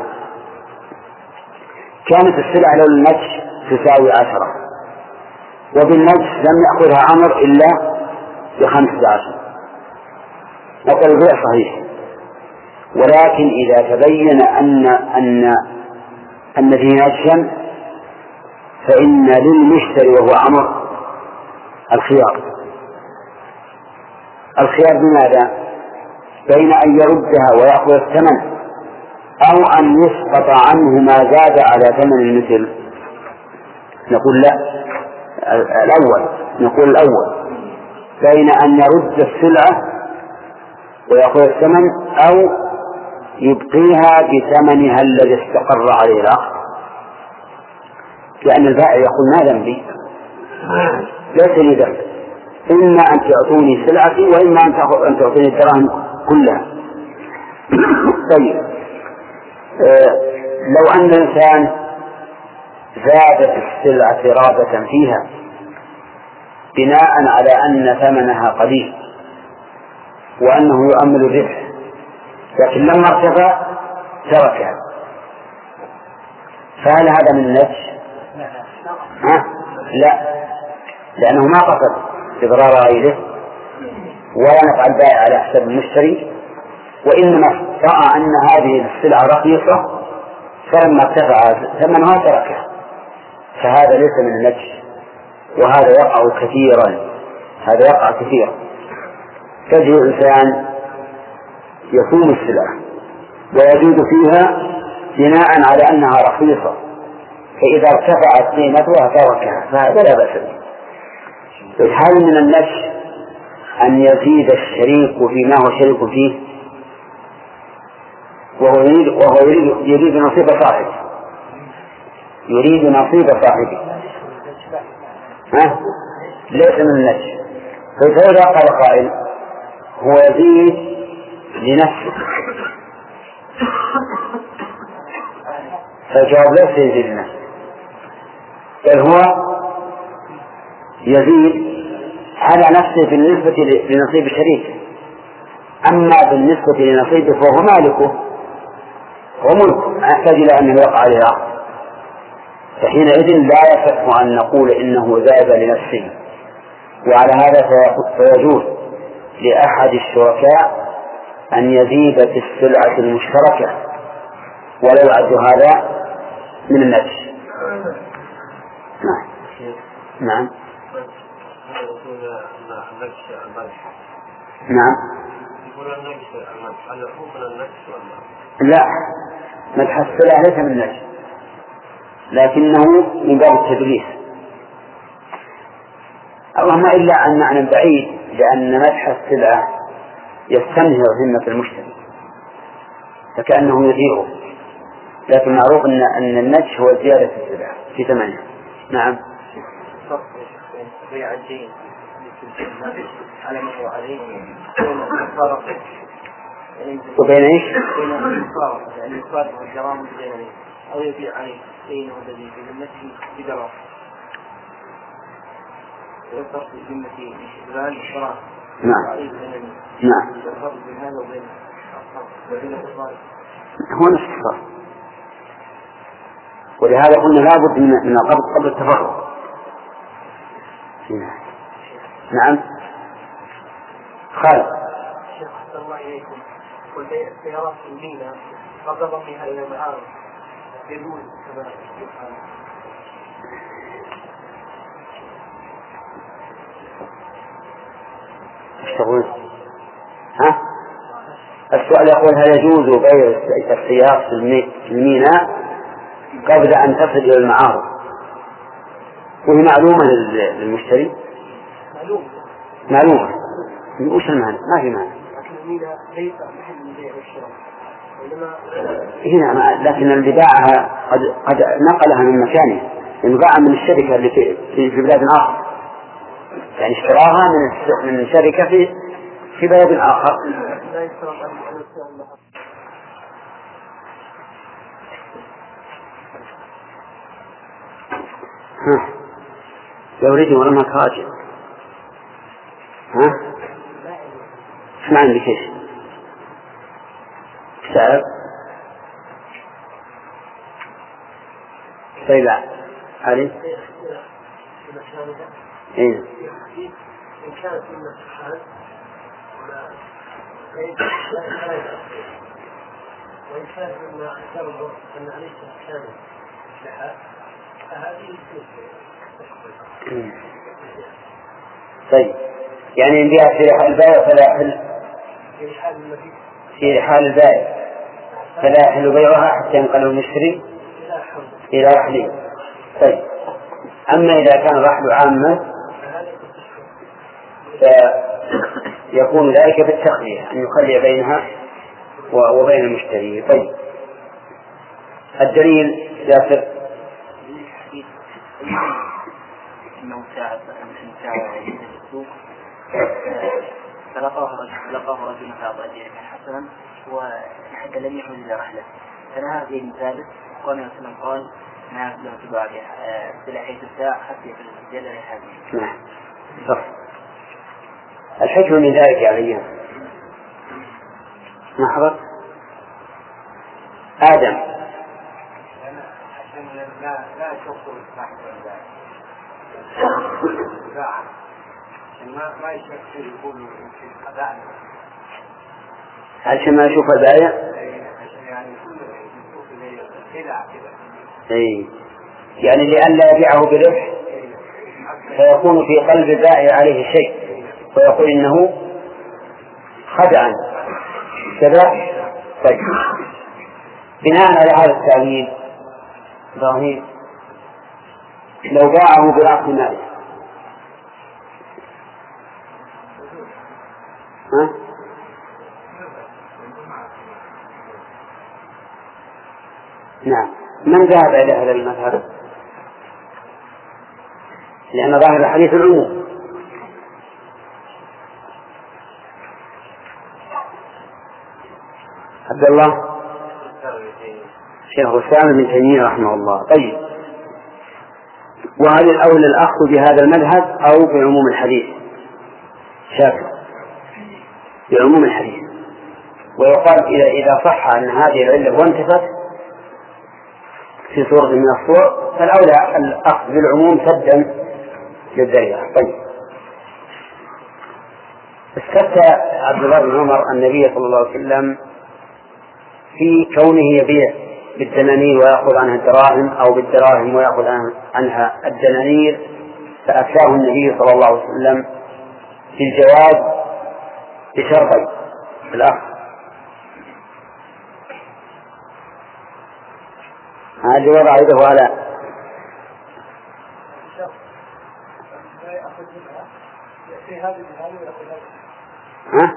كانت السلعة له النجش تساوي عشرة، وبالنجش لم يأخذها عمرو إلا بخمسة عشر، نقول البيع صحيح. ولكن إذا تبين أن أن أن فيه نجشا فإن للمشتري وهو عمرو الخيار. الخيار بماذا؟ بين أن يردها ويأخذ الثمن أو أن يسقط عنه ما زاد على ثمن المثل. نقول لا، الأول نقول الأول بين أن يرد السلعة ويأخذ الثمن أو يبقيها بثمنها الذي استقر عليه العقد، لأن البائع يقول ما ذنبي، ليس لي ذنب، إما أن تعطوني سلعتي وإما أن تعطوني الدراهم كلها. طيب، آه لو أن الإنسان زادت السلعة رغبة فيها بناء على أن ثمنها قليل وأنه يؤمل الربح، لكن لما ارتفع تركها، فهل هذا من النجش؟ ها؟ لا، لأنه ما قصد إضرار غيره ولا نفع البائع على حساب المشتري، وإنما رأى أن هذه السلعة رخيصة فلما ارتفع ثمنها تركها، فهذا ليس من النجش، وهذا يقع كثيرا، هذا يقع كثيرا. تجد إنسان يصوم السلعة ويزيد فيها بناء على أنها رخيصة، فإذا ارتفعت قيمتها تركها، فهذا لا بأس به. هل من النجش أن يزيد الشريك فيما هو شريك فيه وهو يريد, وهو يريد, يريد نصيب صاحبه، يريد نصيب صاحبه، ها؟ ليس من النجش. فإذا قال قائل هو يزيد لنفسه، فالجواب ليس يزيد لنفسه، بل هو يزيد على نفسه بالنسبة لنصيب شريكه، أما بالنسبة لنصيبه فهو مالكه وملكه، أحتاج إلى أن يوقع عليه عقد، فحينئذ لا يصح أن نقول إنه زاد لنفسه. وعلى هذا فيجوز لأحد الشركاء أن يزيد في السلعة المشتركة ولا يعد هذا من النجش. نعم نعم نعم لا، مدح السلعة ليس من النجش، لكنه من باب التدليس، اللهم إلا عن معنى بعيد، لأن مدح السلعة يستنهر ذمة المشتري فكأنه يثيره، لكن معروف أن أن النجش هو زيادة في السلعة في ثمنها. نعم. بيع الدين على ما هو عليه فرق وبين ايش؟ بين المصارفة يعني يصارف الجرام بين أو يبيع عليه دينه الذي في ذمته بدرهم ويصرف في ذمته استغلال الشراء. نعم نعم الفرق بين هذا وبين وبين الصرف هو نفس الصرف، ولهذا قلنا لابد من من القبض قبل التفرق. نعم خالد. شيخ أحسن الله إليكم، والبيع السيارات في المينا قبل ضمها إلى المعارض يجوز كما تقول؟ ها؟ السؤال يقول هل يجوز بيع السيارات في الميناء قبل أن تصل إلى المعارض؟ وهي معلومة للمشتري؟ معلومة معلومة. وش المعنى؟ ما في معنى. لكن الميناء ليس محل البيع والشراء، وإنما هنا لكن اللي باعها قد قد نقلها من مكانه، يعني باعها من الشركة اللي في في, في بلاد آخر، يعني اشتراها من من شركة في في بلد آخر. لا يشترط أن يكون لها. ها لو رجع ولما راجع ها ايش معنى عندك ايش؟ سعر طيب علي ايه إن كانت من الصحات وإن كانت من أحكام الوقت أن عليك أحكام لها فهذه طيب يعني إن جاء في حال البائع فلا يحل في حال المبيع في حال البائع فلا يحل بيعها حتى ينقل المشتري إلى رحله. طيب أما إذا كان الرحل عامة فيكون ذلك بالتخلية، أن يخلي بينها وبين المشتري. طيب الدليل ياسر أنه ساعة ساعة في السوق فلقاه رجل لقاه رجل فأعطى دينه حسنا وحتى لم يحمل إلى رحلة فنهى دين ثالث قال مثلا قال ما لم تباع بلاحية الساعة حتى يفعل الزيادة لهذه. نعم صح. الحكم من ذلك يعني ما حضر آدم لا لا يشوفوا الإصلاح والباع ما ما يشوفوا يقولوا في الخداع عشان ما يشوف البائع يعني يشوف الخداع كذا اي يعني لئلا يبيعه بربح فيكون في قلب البائع عليه شيء ويقول إنه خدعا كذا. طيب بناء على هذا التعليل إبراهيم لو باعه برأس ماله ها؟ نعم من ذهب إلى هذا المذهب؟ لأن ظاهر الحديث العموم. عبد الله شيخ الإسلام ابن تيمية رحمه الله. طيب وهل الأولى الأخذ بهذا المذهب أو بعموم الحديث؟ شاكر بعموم الحديث، ويقال إذا إذا صح أن هذه العلة وانتفت في صورة من الصور فالأولى الأخذ بالعموم سدا للذريعة. طيب استفتى عبد الله بن عمر النبي صلى الله عليه وسلم في كونه يبيع بالدنانير ويأخذ عنها الدراهم أو بالدراهم ويأخذ عنها الدنانير، فأفتاه النبي صلى الله عليه وسلم في الجواز بشرطين في الأخذ. هذا وضع يده على ها؟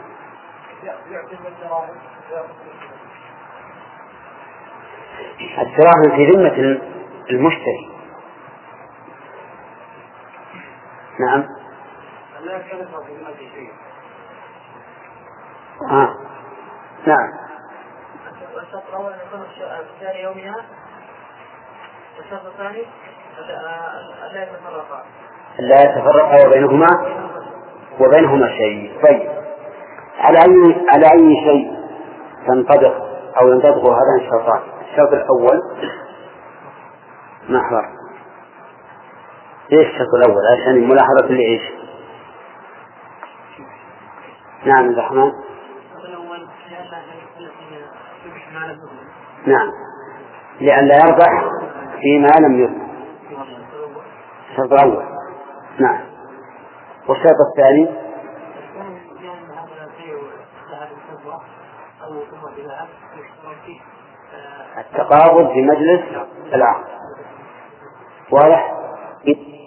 الدراهم في ذمة المشتري. نعم ها نعم. الشرط الأول أن يكون الثاني يومها، والشرط الثاني ألا يتفرقا لا يتفرقا وبينهما وبينهما شيء. طيب، على أي على أي شيء تنطبق أو ينطبق هذان الشرطان؟ الشرط الأول محور. إيش الشرط الأول عشان ملاحظة اللي إيش؟ نعم عبد الرحمن. نعم، لأن لا يربح فيما لم يربح. الشرط الأول. نعم. والشرط الثاني التقابض في مجلس العقد. واضح؟